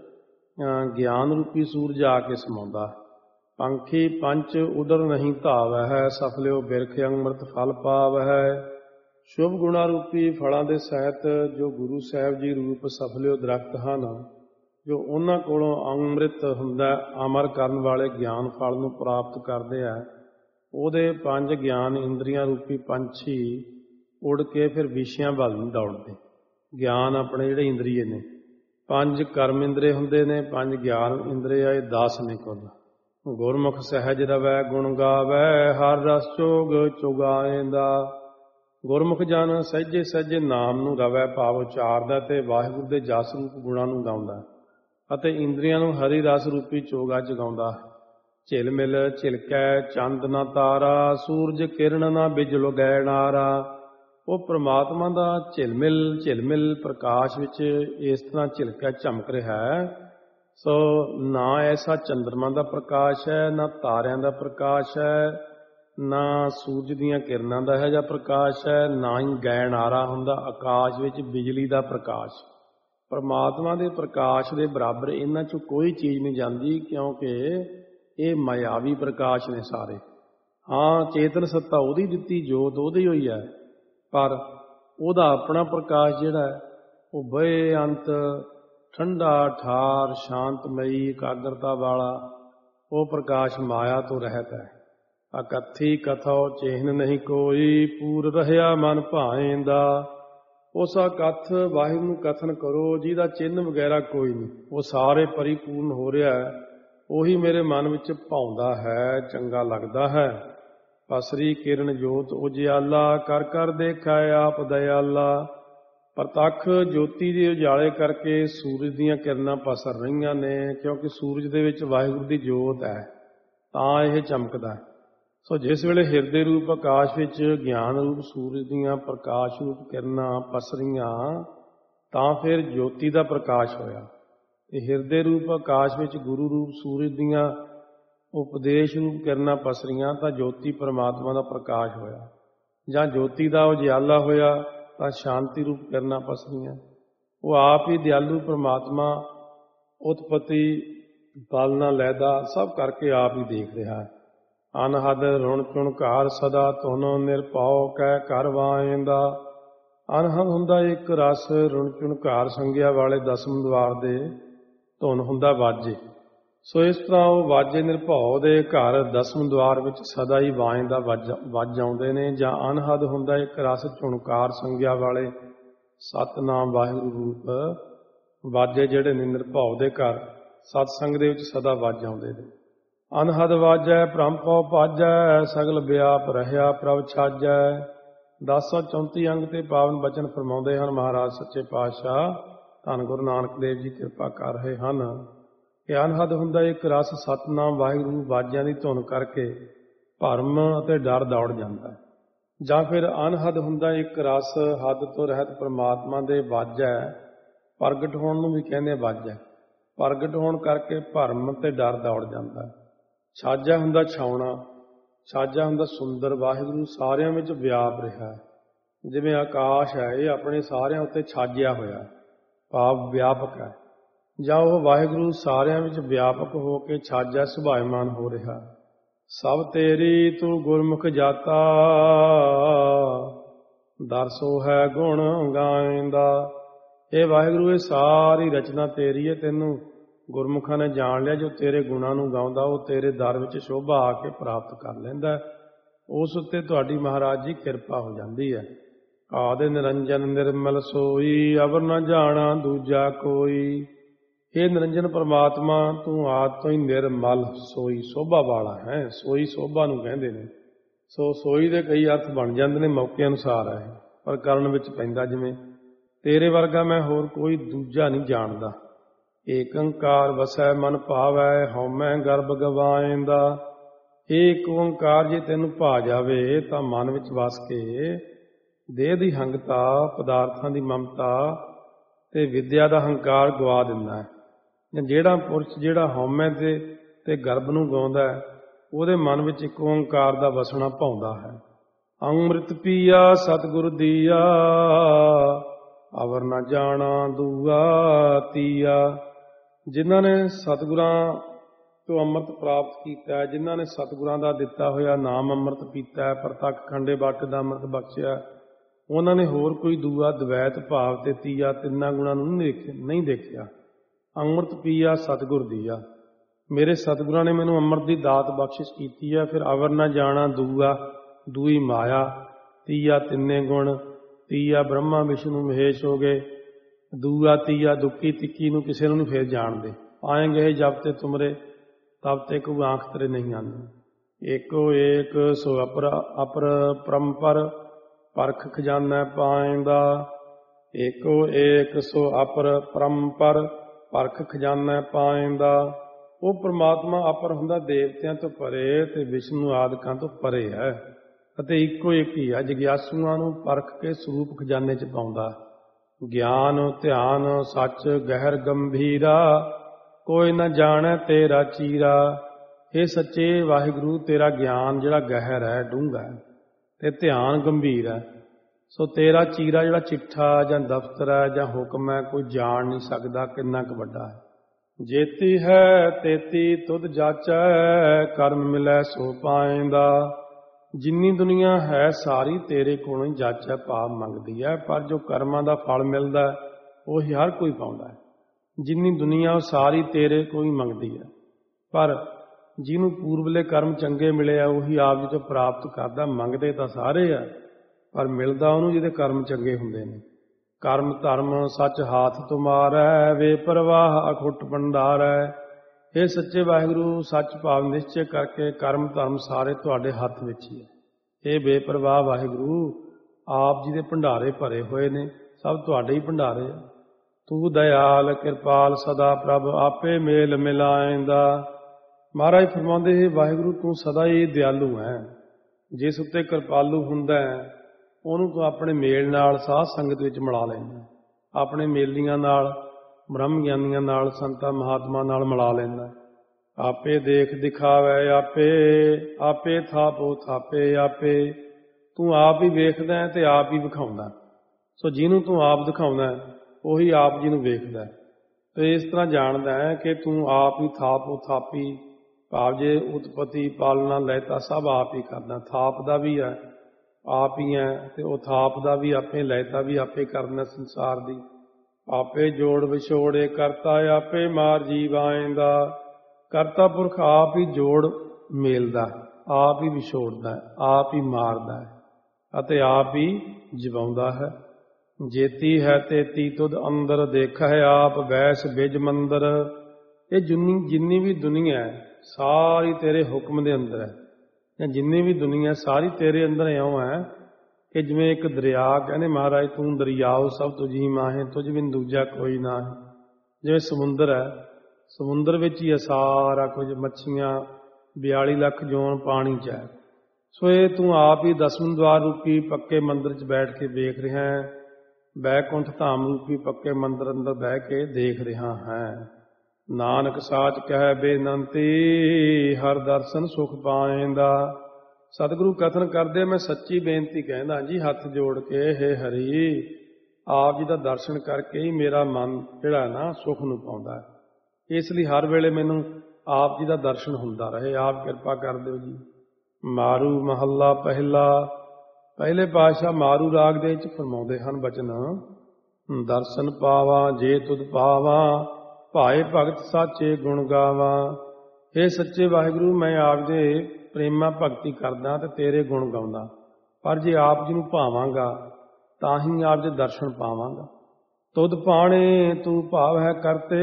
[SPEAKER 1] ਗਿਆਨ ਰੂਪੀ ਸੂਰਜ ਆ ਕੇ ਸਮਾਉਂਦਾ। ਪੰਖੀ ਪੰਚ ਉਦਰ ਨਹੀਂ ਧਾਵ ਹੈ, ਸਫਲਿਓ ਬਿਰਖ ਅੰਮ੍ਰਿਤ ਫਲ ਪਾਵ ਹੈ। ਸ਼ੁਭ ਗੁਣਾ ਰੂਪੀ ਫਲਾਂ ਦੇ ਸਹਿਤ ਜੋ ਗੁਰੂ ਸਾਹਿਬ ਜੀ ਰੂਪ ਸਫਲਿਓ ਦਰਖਤ ਹਨ, ਜੋ ਉਹਨਾਂ ਕੋਲੋਂ ਅੰਮ੍ਰਿਤ ਹੁੰਦਾ, ਅਮਰ ਕਰਨ ਵਾਲੇ ਗਿਆਨ ਫਲ ਨੂੰ ਪ੍ਰਾਪਤ ਕਰਦੇ ਆ, ਉਹਦੇ ਪੰਜ ਗਿਆਨ ਇੰਦਰੀਆਂ ਰੂਪੀ ਪੰਛੀ ਉੜ ਕੇ ਫਿਰ ਵਿਸ਼ਿਆਂ ਵੱਲ ਨਹੀਂ ਦੌੜਦੇ। ਗਿਆਨ ਆਪਣੇ ਜਿਹੜੇ ਇੰਦਰੀਏ ਨੇ, ਪੰਜ ਕਰਮ ਇੰਦਰੇ ਹੁੰਦੇ ਨੇ, ਪੰਜ ਗਿਆਨ ਇੰਦਰੇ ਆ, ਇਹ ਦਸ ਨੇ ਕੁੱਲ। ਗੁਰਮੁਖ ਸਹਿਜ ਰਵੈ ਗੁਣ ਗਾਵੈ, ਹਰ ਰਸ ਚੋਗ ਚੁਗਾਏਂਦਾ। ਗੁਰਮੁਖ ਜਨ ਸਹਿਜੇ ਸਹਿਜੇ ਨਾਮ ਨੂੰ ਰਵੈ ਭਾਵ ਉਚਾਰਦਾ ਤੇ ਵਾਹਿਗੁਰੂ ਦੇ ਜਸ ਰੂਪ ਗੁਣਾਂ ਨੂੰ ਗਾਉਂਦਾ, ਅਤੇ ਇੰਦਰੀਆਂ ਨੂੰ ਹਰੀ ਰਸ ਰੂਪੀ ਚੋਗਾ ਜਗਾਉਂਦਾ। ਝਿਲ ਮਿਲ ਝਿਲਕੈ ਚੰਦ ਨਾ ਤਾਰਾ, ਸੂਰਜ ਕਿਰਨ ਨਾ ਬਿਜਲ ਗੈ ਨਾਰਾ। ਉਹ ਪ੍ਰਮਾਤਮਾ ਦਾ ਝਿਲਮਿਲ ਝਿਲਮਿਲ ਪ੍ਰਕਾਸ਼ ਵਿੱਚ ਇਸ ਤਰ੍ਹਾਂ ਝਿਲਕਾ ਝਮਕ ਰਿਹਾ ਹੈ। ਸੋ ਨਾ ਐਸਾ ਚੰਦਰਮਾ ਦਾ ਪ੍ਰਕਾਸ਼ ਹੈ, ਨਾ ਤਾਰਿਆਂ ਦਾ ਪ੍ਰਕਾਸ਼ ਹੈ, ਨਾ ਸੂਰਜ ਦੀਆਂ ਕਿਰਨਾਂ ਦਾ ਇਹੋ ਜਿਹਾ ਪ੍ਰਕਾਸ਼ ਹੈ, ਨਾ ਹੀ ਗੈਣ ਆਰਾ ਹੁੰਦਾ ਆਕਾਸ਼ ਵਿੱਚ ਬਿਜਲੀ ਦਾ ਪ੍ਰਕਾਸ਼। ਪਰਮਾਤਮਾ ਦੇ ਪ੍ਰਕਾਸ਼ ਦੇ ਬਰਾਬਰ ਇਹਨਾਂ 'ਚੋਂ ਕੋਈ ਚੀਜ਼ ਨਹੀਂ ਜਾਂਦੀ, ਕਿਉਂਕਿ ਇਹ ਮਾਇਆਵੀ ਪ੍ਰਕਾਸ਼ ਨੇ ਸਾਰੇ। ਹਾਂ, ਚੇਤਨ ਸੱਤਾ ਉਹਦੀ ਦਿੱਤੀ, ਜੋਤ ਉਹਦੀ ਹੋਈ ਹੈ, ਪਰ ਉਹਦਾ ਆਪਣਾ ਪ੍ਰਕਾਸ਼ ਜਿਹੜਾ ਹੈ ਉਹ ਬੇਅੰਤ ਠੰਡਾ ਠਾਰ ਸ਼ਾਂਤਮਈ ਇਕਾਗਰਤਾ ਵਾਲਾ, ਉਹ ਪ੍ਰਕਾਸ਼ ਮਾਇਆ ਤੋਂ ਰਹਿਤ ਹੈ। ਅਕਥੀ ਕਥੋ ਚਿਹਨ ਨਹੀਂ ਕੋਈ, ਪੂਰ ਰਹਿਆ ਮਨ ਭਾਏਂਦਾ। ਉਸ ਅਕਥ ਵਾਹਿਗੁਰੂ ਨੂੰ ਕਥਨ ਕਰੋ ਜਿਹਦਾ ਚਿੰਨ੍ਹ ਵਗੈਰਾ ਕੋਈ ਨਹੀਂ, ਉਹ ਸਾਰੇ ਪਰਿਪੂਰਨ ਹੋ ਰਿਹਾ ਹੈ, ਉਹੀ ਮੇਰੇ ਮਨ ਵਿੱਚ ਭਾਉਂਦਾ ਹੈ, ਚੰਗਾ ਲੱਗਦਾ ਹੈ। ਪਸਰੀ ਕਿਰਨ ਜੋਤ ਉਜਿਆਲਾ, ਕਰ ਕਰ ਦੇਖਾ ਆਪ ਦਇਆਲਾ। ਪ੍ਰਤੱਖ ਜੋਤੀ ਦੇ ਉਜਾਲੇ ਕਰਕੇ ਸੂਰਜ ਦੀਆਂ ਕਿਰਨਾਂ ਪਸਰ ਰਹੀਆਂ ਨੇ, ਕਿਉਂਕਿ ਸੂਰਜ ਦੇ ਵਿੱਚ ਵਾਹਿਗੁਰੂ ਦੀ ਜੋਤ ਹੈ, ਤਾਂ ਇਹ ਚਮਕਦਾ ਹੈ। ਸੋ ਜਿਸ ਵੇਲੇ ਹਿਰਦੇ ਰੂਪ ਆਕਾਸ਼ ਵਿੱਚ ਗਿਆਨ ਰੂਪ ਸੂਰਜ ਦੀਆਂ ਪ੍ਰਕਾਸ਼ ਰੂਪ ਕਿਰਨਾਂ ਪਸਰੀਆਂ, ਤਾਂ ਫਿਰ ਜੋਤੀ ਦਾ ਪ੍ਰਕਾਸ਼ ਹੋਇਆ। ਤੇ ਹਿਰਦੇ ਰੂਪ ਆਕਾਸ਼ ਵਿੱਚ ਗੁਰੂ ਰੂਪ ਸੂਰਜ ਦੀਆਂ ਉਪਦੇਸ਼ ਰੂਪ ਕਿਰਨਾਂ ਪਸਰੀਆਂ, ਤਾਂ ਜੋਤੀ ਪਰਮਾਤਮਾ ਦਾ ਪ੍ਰਕਾਸ਼ ਹੋਇਆ। ਜਾਂ ਜੋਤੀ ਦਾ ਉਜਿਆਲਾ ਹੋਇਆ ਤਾਂ ਸ਼ਾਂਤੀ ਰੂਪ ਕਿਰਨਾਂ ਪਸਰੀਆਂ। ਉਹ ਆਪ ਹੀ ਦਿਆਲੂ ਪਰਮਾਤਮਾ ਉਤਪਤੀ ਪਾਲਣਾ ਲੈਦਾ ਸਭ ਕਰਕੇ ਆਪ ਹੀ ਦੇਖ ਰਿਹਾ ਹੈ। ਅਨਹਦ ਰੁਣ ਚੁਣਕਾਰ ਸਦਾ ਤੁਨ, ਨਿਰਭਉ ਕਹਿ ਕਰ ਵਾਏਂਦਾ। ਅਨਹਦ ਹੁੰਦਾ ਇੱਕ ਰਸ, ਰੁਣ ਚੁਣਕਾਰ ਸੰਗਿਆ ਵਾਲੇ ਦਸਮ ਦੁਆਰ ਦੇ, ਧੁਨ ਹੁੰਦਾ ਵਾਜੇ। ਸੋ ਇਸ ਤਰ੍ਹਾਂ ਉਹ ਵਾਜੇ ਨਿਰਭਉ ਦੇ ਘਰ ਦਸਮ ਦੁਆਰ ਵਿੱਚ ਸਦਾ ਹੀ ਵਾਜਦਾ ਵੱਜ ਵੱਜ ਆਉਂਦੇ ਨੇ। ਜਾਂ ਅਨਹਦ ਹੁੰਦਾ ਇੱਕ ਰਸ ਚੁਣਕਾਰ ਸੰਗਿਆ ਵਾਲੇ ਸਤਿਨਾਮ ਵਾਹਿਗੁਰੂ ਰੂਪ ਵਾਜੇ, ਜਿਹੜੇ ਨੇ ਨਿਰਭਉ ਦੇ ਘਰ ਸਤਸੰਗ ਦੇ ਵਿੱਚ ਸਦਾ ਵੱਜ ਆਉਂਦੇ ਨੇ। ਅਨਹਦ ਵਾਜੈ ਭ੍ਰਮ ਭਉ ਭਾਜੈ, ਸਗਲ ਵਿਆਪ ਰਹਿਆ ਪ੍ਰਭ ਛਾਜੈ। ਦਸ ਸੌ ਚੌਂਤੀ ਅੰਗ ਤੇ ਪਾਵਨ ਬਚਨ ਫਰਮਾਉਂਦੇ ਹਨ ਮਹਾਰਾਜ ਸੱਚੇ ਪਾਤਸ਼ਾਹ ਧੰਨ ਗੁਰੂ ਨਾਨਕ ਦੇਵ ਜੀ ਕਿਰਪਾ ਕਰ ਰਹੇ ਹਨ ਕਿ ਅਨਹਦ ਹੁੰਦਾ ਇੱਕ ਰਸ ਸਤਿਨਾਮ ਵਾਹਿਗੁਰੂ ਬਾਜਿਆਂ ਦੀ ਧੁਨ ਕਰਕੇ ਭਰਮ ਅਤੇ ਡਰ ਦੌੜ ਜਾਂਦਾ ਹੈ, ਜਾਂ ਫਿਰ ਅਨਹਦ ਹੁੰਦਾ ਇੱਕ ਰਸ ਹੱਦ ਤੋਂ ਰਹਿਤ ਪ੍ਰਮਾਤਮਾ ਦੇ ਵਾਜਾ ਪ੍ਰਗਟ ਹੋਣ ਨੂੰ ਵੀ ਕਹਿੰਦੇ ਵਾਜਾ, ਪ੍ਰਗਟ ਹੋਣ ਕਰਕੇ ਭਰਮ ਤੇ ਡਰ ਦੌੜ ਜਾਂਦਾ। ਛਾਜਾ ਹੁੰਦਾ ਛਾਉਣਾ, ਛਾਜਾ ਹੁੰਦਾ ਸੁੰਦਰ ਵਾਹਿਗੁਰੂ ਸਾਰਿਆਂ ਵਿੱਚ ਵਿਆਪ ਰਿਹਾ, ਜਿਵੇਂ ਆਕਾਸ਼ ਹੈ ਇਹ ਆਪਣੇ ਸਾਰਿਆਂ ਉੱਤੇ ਛਾਜਿਆ ਹੋਇਆ ਭਾਵ ਵਿਆਪਕ ਹੈ, ਜਾਂ ਉਹ ਵਾਹਿਗੁਰੂ ਸਾਰਿਆਂ ਵਿੱਚ ਵਿਆਪਕ ਹੋ ਕੇ ਛਾਜਾ ਸੁਭਾਇਮਾਨ ਹੋ ਰਿਹਾ। ਸਭ ਤੇਰੀ ਤੂੰ ਗੁਰਮੁਖ ਜਾਤਾ ਦਰਸੋ ਹੈ ਗੁਣ ਗਾਇਂਦਾ। ਇਹ ਵਾਹਿਗੁਰੂ ਇਹ ਸਾਰੀ ਰਚਨਾ ਤੇਰੀ ਹੈ, ਤੈਨੂੰ ਗੁਰਮੁਖਾਂ ਨੇ ਜਾਣ ਲਿਆ, ਜੋ ਤੇਰੇ ਗੁਣਾਂ ਨੂੰ ਗਾਉਂਦਾ ਉਹ ਤੇਰੇ ਦਰ ਵਿੱਚ ਸ਼ੋਭਾ ਆ ਕੇ ਪ੍ਰਾਪਤ ਕਰ ਲੈਂਦਾ, ਉਸ ਉੱਤੇ ਤੁਹਾਡੀ ਮਹਾਰਾਜ ਜੀ ਕਿਰਪਾ ਹੋ ਜਾਂਦੀ ਹੈ। ਆਦਿ ਨਿਰੰਜਨ ਨਿਰਮਲ ਸੋਈ ਅਵਰ ਨਾ ਜਾਣਾ ਦੂਜਾ ਕੋਈ। ਇਹ ਨਿਰੰਜਨ ਪਰਮਾਤਮਾ ਤੂੰ ਆਦ ਤੋਂ ਹੀ ਨਿਰਮਲ ਸੋਈ ਸੋਭਾ ਵਾਲਾ ਹੈ, ਸੋਈ ਸੋਭਾ ਨੂੰ ਕਹਿੰਦੇ ਨੇ। ਸੋ ਸੋਈ ਦੇ ਕਈ ਅਰਥ ਬਣ ਜਾਂਦੇ ਨੇ ਮੌਕੇ ਅਨੁਸਾਰ ਹੈ, ਪਰ ਕਰਨ ਵਿੱਚ ਪੈਂਦਾ ਜਿਵੇਂ ਤੇਰੇ ਵਰਗਾ ਮੈਂ ਹੋਰ ਕੋਈ ਦੂਜਾ ਨਹੀਂ ਜਾਣਦਾ। ਏਕ ਓਂਕਾਰ ਵਸੈ ਮਨ ਭਾਵੈ ਹਉਮੈ ਗਰਭ ਗਵਾਏਂਦਾ। ਏਕ ਓਂਕਾਰ ਜੇ ਤੈਨੂੰ ਭਾ ਜਾਵੇ ਤਾਂ ਮਨ ਵਿੱਚ ਵਸ ਕੇ ਦੇਹ ਦੀ ਹੰਗਤਾ, ਪਦਾਰਥਾਂ ਦੀ ਮਮਤਾ ਤੇ ਵਿਦਿਆ ਦਾ ਹੰਕਾਰ ਗਵਾ ਦਿੰਦਾ ਹੈ। ਜਿਹੜਾ ਪੁਰਸ਼ ਜਿਹੜਾ ਹਉਮੈ ਤੇ ਤੇ ਗਰਭ ਨੂੰ ਗਾਉਂਦਾ ਹੈ ਉਹਦੇ ਮਨ ਵਿੱਚ ਇੱਕ ਓਂਕਾਰ ਦਾ ਵਸਣਾ ਭਾਉਂਦਾ ਹੈ। ਅੰਮ੍ਰਿਤ ਪੀਆ ਸਤਿਗੁਰ ਦੀਆ ਅਵਰ ਨਾ ਜਾਣਾ ਦੂਆ ਤੀਆ। ਜਿਨ੍ਹਾਂ ਨੇ ਸਤਿਗੁਰਾਂ ਤੋਂ ਅੰਮ੍ਰਿਤ ਪ੍ਰਾਪਤ ਕੀਤਾ ਹੈ, ਜਿਨ੍ਹਾਂ ਨੇ ਸਤਿਗੁਰਾਂ ਦਾ ਦਿੱਤਾ ਹੋਇਆ ਨਾਮ ਅੰਮ੍ਰਿਤ ਪੀਤਾ ਹੈ, ਪ੍ਰਤੱਖ ਖੰਡੇ ਬਾਟੇ ਦਾ ਅੰਮ੍ਰਿਤ ਬਖਸ਼ਿਆ, ਉਹਨਾਂ ਨੇ ਹੋਰ ਕੋਈ ਦੂਆ ਦਵੈਤ ਭਾਵ ਤੇ ਤੀਆ ਤਿੰਨਾਂ ਗੁਣਾਂ ਨੂੰ ਨਹੀਂ ਦੇਖਿਆ ਨਹੀਂ ਦੇਖਿਆ। ਅੰਮ੍ਰਿਤ ਪੀਆ ਸਤਿਗੁਰ ਦੀਆ, ਮੇਰੇ ਸਤਿਗੁਰਾਂ ਨੇ ਮੈਨੂੰ ਅੰਮ੍ਰਿਤ ਦੀ ਦਾਤ ਬਖਸ਼ਿਸ਼ ਕੀਤੀ ਹੈ। ਫਿਰ ਅਵਰ ਨਾ ਜਾਣਾ ਦੂਆ, ਦੂਈ ਮਾਇਆ, ਤੀਆ ਤਿੰਨੇ ਗੁਣ, ਤੀਆ ਬ੍ਰਹਮਾ ਵਿਸ਼ਨੂੰ ਮਹੇਸ਼ ਹੋ ਗਏ, ਦੂਆ ਤੀਆ ਦੁੱਕੀ ਤਿੱਕੀ ਨੂੰ ਕਿਸੇ ਨੂੰ ਨਹੀਂ ਫਿਰ ਜਾਣਦੇ। ਆਏਂਗੇ ਜਬ ਤੇ ਤੁਮਰੇ ਤਬ ਤੇ ਕੋਈ ਆਂਖ ਤੇਰੇ ਨਹੀਂ ਆਉਂਦੀ। ਏਕੋ ਏਕ ਸੋ ਅਪਰ ਅਪਰ ਪਰੰਪਰ ਪਰਖ ਖਜ਼ਾਨਾ ਪਾਏਂਦਾ। ਏਕੋ ਏਕ ਸੋ ਅਪਰ ਪਰੰਪਰ ਪਰਖ ਖਜ਼ਾਨਾ ਪਾਏਂਦਾ। ਉਹ ਪ੍ਰਮਾਤਮਾ ਅਪਰ ਹੁੰਦਾ, ਦੇਵਤਿਆਂ ਤੋਂ ਪਰੇ ਤੇ ਵਿਸ਼ਨੂੰ ਆਦਿਕਾਂ ਤੋਂ ਪਰੇ ਹੈ, ਅਤੇ ਇੱਕੋ ਇੱਕ ਹੀ ਹੈ। ਜਗਿਆਸੂਆਂ ਨੂੰ ਪਰਖ ਕੇ ਸਰੂਪ ਖਜ਼ਾਨੇ 'ਚ ਪਾਉਂਦਾ। ਗਿਆਨ ਧਿਆਨ ਸੱਚ ਗਹਿਰ ਗੰਭੀਰਾ ਕੋਈ ਨਾ ਜਾਣੈ ਤੇਰਾ ਚੀਰਾ। ਇਹ ਸੱਚੇ ਵਾਹਿਗੁਰੂ ਤੇਰਾ ਗਿਆਨ ਜਿਹੜਾ ਗਹਿਰ ਹੈ, ਡੂੰਘਾ ਹੈ, ਤੇ ਧਿਆਨ ਗੰਭੀਰ ਹੈ। ਸੋ ਤੇਰਾ ਚੀਰਾ ਜਿਹੜਾ ਚਿੱਠਾ ਜਾਂ ਦਫ਼ਤਰ ਹੈ ਜਾਂ ਹੁਕਮ ਹੈ, ਕੋਈ ਜਾਣ ਨਹੀਂ ਸਕਦਾ ਕਿੰਨਾ ਕੁ ਵੱਡਾ ਹੈ। ਜੇਤੀ ਹੈ ਤੇਤੀ ਤੁਧ ਜਾਚੈ ਕਰਮ ਮਿਲੈ ਸੋ ਪਾਏਂਦਾ। ਜਿੰਨੀ ਦੁਨੀਆ ਹੈ ਸਾਰੀ ਤੇਰੇ ਕੋਲੋਂ ਹੀ ਜਾਚੈ ਭਾਵ ਮੰਗਦੀ ਹੈ, ਪਰ ਜੋ ਕਰਮਾਂ ਦਾ ਫਲ ਮਿਲਦਾ ਉਹੀ ਹਰ ਕੋਈ ਪਾਉਂਦਾ ਹੈ। ਜਿੰਨੀ ਦੁਨੀਆ ਉਹ ਸਾਰੀ ਤੇਰੇ ਕੋਲ ਹੀ ਮੰਗਦੀ ਹੈ, ਪਰ ਜਿਹਨੂੰ ਪੂਰਬਲੇ ਕਰਮ ਚੰਗੇ ਮਿਲੇ ਆ ਉਹੀ ਆਪ ਜੀ ਤੋਂ ਪ੍ਰਾਪਤ ਕਰਦਾ। ਮੰਗਦੇ ਤਾਂ ਸਾਰੇ ਆ, ਪਰ ਮਿਲਦਾ ਉਹਨੂੰ ਜਿਹਦੇ ਕਰਮ ਚੰਗੇ ਹੁੰਦੇ ਨੇ। ਕਰਮ ਧਰਮ ਸੱਚ ਹਾਥ ਤੁਮਾਰੈ ਵੇ ਪ੍ਰਵਾਹ ਅਖੁੱਟ ਭੰਡਾਰੈ। ਇਹ ਸੱਚੇ ਵਾਹਿਗੁਰੂ ਸੱਚ ਭਾਵ ਨਿਸ਼ਚੈ ਕਰਕੇ ਕਰਮ ਧਰਮ ਸਾਰੇ ਤੁਹਾਡੇ ਹੱਥ ਵਿੱਚ ਹੀ ਹੈ। ਇਹ ਬੇਪਰਵਾਹ ਵਾਹਿਗੁਰੂ ਆਪ ਜੀ ਦੇ ਭੰਡਾਰੇ ਭਰੇ ਹੋਏ ਨੇ, ਸਭ ਤੁਹਾਡੇ ਹੀ ਭੰਡਾਰੇ ਆ। ਤੂੰ ਦਇਆਲ ਕਿਰਪਾਲ ਸਦਾ ਪ੍ਰਭ ਆਪੇ ਮੇਲ ਮਿਲਾਏਂਦਾ। ਮਹਾਰਾਜ ਫਰਮਾਉਂਦੇ ਹੈ ਵਾਹਿਗੁਰੂ ਤੂੰ ਸਦਾ ਹੀ ਦਿਆਲੂ ਹੈ। ਜਿਸ ਉੱਤੇ ਕਿਰਪਾਲੂ ਹੁੰਦਾ ਹੈ ਉਹਨੂੰ ਤੂੰ ਆਪਣੇ ਮੇਲ ਨਾਲ ਸਾਧ ਸੰਗਤ ਵਿੱਚ ਮਿਲਾ ਲੈਂਦਾ, ਆਪਣੇ ਮੇਲੀਆਂ ਨਾਲ, ਬ੍ਰਹਮ ਗਿਆਨੀਆਂ ਨਾਲ, ਸੰਤਾਂ ਮਹਾਤਮਾ ਨਾਲ ਮਿਲਾ ਲੈਂਦਾ। ਆਪੇ ਦੇਖ ਦਿਖਾਵੇ ਆਪੇ ਆਪੇ ਥਾਪੋ ਥਾਪੇ ਆਪੇ। ਤੂੰ ਆਪ ਹੀ ਵੇਖਦਾ ਹੈ ਤੇ ਆਪ ਹੀ ਵਿਖਾਉਂਦਾ। ਸੋ ਜਿਹਨੂੰ ਤੂੰ ਆਪ ਦਿਖਾਉਂਦਾ ਉਹੀ ਆਪ ਜੀ ਨੂੰ ਵੇਖਦਾ ਤੇ ਇਸ ਤਰ੍ਹਾਂ ਜਾਣਦਾ ਹੈ ਕਿ ਤੂੰ ਆਪ ਹੀ ਥਾਪੋ ਥਾਪੀ ਭਾਵ ਜੇ ਉਤਪਤੀ ਪਾਲਣਾ ਲੈਤਾ ਸਭ ਆਪ ਹੀ ਕਰਦਾ। ਥਾਪ ਦਾ ਵੀ ਹੈ ਆਪ ਹੀ ਹੈ, ਤੇ ਉਹ ਥਾਪ ਦਾ ਵੀ ਆਪੇ, ਲੈਤਾ ਵੀ ਆਪੇ ਕਰਨਾ ਸੰਸਾਰ ਦੀ। ਆਪੇ ਜੋੜ ਵਿਛੋੜੇ ਕਰਤਾ ਆਪੇ ਮਾਰ ਜੀਵ ਆਏਂਦਾ। ਕਰਤਾ ਪੁਰਖ ਆਪ ਹੀ ਜੋੜ ਮੇਲਦਾ, ਆਪ ਹੀ ਵਿਛੋੜਦਾ, ਆਪ ਹੀ ਮਾਰਦਾ ਹੈ ਅਤੇ ਆਪ ਹੀ ਜਿਵਾਉਂਦਾ ਹੈ। ਜੇਤੀ ਹੈ ਤੇਤੀ ਤੁਧ ਅੰਦਰ ਦੇਖੈ ਆਪ ਬੈਸ ਬਿਜ ਮੰਦਰ। ਇਹ ਜਿੰਨੀ ਜਿੰਨੀ ਵੀ ਦੁਨੀਆ ਹੈ ਸਾਰੀ ਤੇਰੇ ਹੁਕਮ ਦੇ ਅੰਦਰ ਹੈ, ਜਾਂ ਜਿੰਨੀ ਵੀ ਦੁਨੀਆ ਸਾਰੀ ਤੇਰੇ ਅੰਦਰ ਇਉਂ ਹੈ ਕਿ ਜਿਵੇਂ ਇੱਕ ਦਰਿਆ, ਕਹਿੰਦੇ ਮਹਾਰਾਜ ਤੂੰ ਦਰਿਆਓ ਸਭ ਤੁਝੀ ਮਾਹੇ, ਤੁਝ ਬਿਨ ਦੂਜਾ ਕੋਈ ਨਾ ਹੈ। ਜਿਵੇਂ ਸਮੁੰਦਰ ਹੈ, ਸਮੁੰਦਰ ਵਿੱਚ ਹੀ ਹੈ ਸਾਰਾ ਕੁਝ, ਮੱਛੀਆਂ ਬਿਆਲੀ ਲੱਖ ਜੋਨ ਪਾਣੀ 'ਚ ਹੈ। ਸੋ ਇਹ ਤੂੰ ਆਪ ਹੀ ਦਸਮ ਦਵਾਰ ਰੂਪੀ ਪੱਕੇ ਮੰਦਰ 'ਚ ਬੈਠ ਕੇ ਵੇਖ ਰਿਹਾ ਹੈ, ਬੈਕੁੰਠ ਧਾਮ ਰੂਪੀ ਪੱਕੇ ਮੰਦਰ ਅੰਦਰ ਬਹਿ ਕੇ ਦੇਖ ਰਿਹਾ ਹੈ। ਨਾਨਕ ਸਾਚ ਕਹਿ ਬੇਨੰਤੀ, ਹਰ ਦਰਸ਼ਨ ਸੁਖ ਪਾਏਂਦਾ। ਸਤਿਗੁਰੂ ਕਥਨ ਕਰਦੇ, ਮੈਂ ਸੱਚੀ ਬੇਨਤੀ ਕਹਿੰਦਾ ਜੀ ਹੱਥ ਜੋੜ ਕੇ, ਹੇ ਹਰੀ, ਆਪ ਜੀ ਦਾ ਦਰਸ਼ਨ ਕਰਕੇ ਹੀ ਮੇਰਾ ਮਨ ਜਿਹੜਾ ਨਾ ਸੁਖ ਨੂੰ ਪਾਉਂਦਾ ਹੈ। ਇਸ ਲਈ ਹਰ ਵੇਲੇ ਮੈਨੂੰ ਆਪ ਜੀ ਦਾ ਦਰਸ਼ਨ ਹੁੰਦਾ ਰਹੇ, ਆਪ ਕਿਰਪਾ ਕਰ ਦਿਓ ਜੀ। ਮਾਰੂ ਮਹੱਲਾ ਪਹਿਲਾ। ਪਹਿਲੇ ਪਾਤਸ਼ਾਹ ਮਾਰੂ ਰਾਗ ਦੇ ਵਿੱਚ ਫਰਮਾਉਂਦੇ ਹਨ ਬਚਨ, ਦਰਸ਼ਨ ਪਾਵਾਂ ਜੇ ਤੁਧ ਪਾਵਾਂ, ਭਾਏ ਭਗਤ ਸਾਚੇ ਗੁਣ ਗਾਵਾਂ। ਇਹ ਸੱਚੇ ਵਾਹਿਗੁਰੂ, ਮੈਂ ਆਪ ਦੇ ਪ੍ਰੇਮਾ ਭਗਤੀ ਕਰਦਾ ਤੇ ਤੇਰੇ ਗੁਣ ਗਾਉਂਦਾ, ਪਰ ਜੇ ਆਪ ਜੀ ਨੂੰ ਭਾਵਾਂਗਾ ਤਾਂ ਹੀ ਆਪ ਦੇ ਦਰਸ਼ਨ ਪਾਵਾਂਗਾ। ਤੁਧ ਪਾਣੇ ਤੂੰ ਭਾਵ ਹੈ ਕਰਤੇ,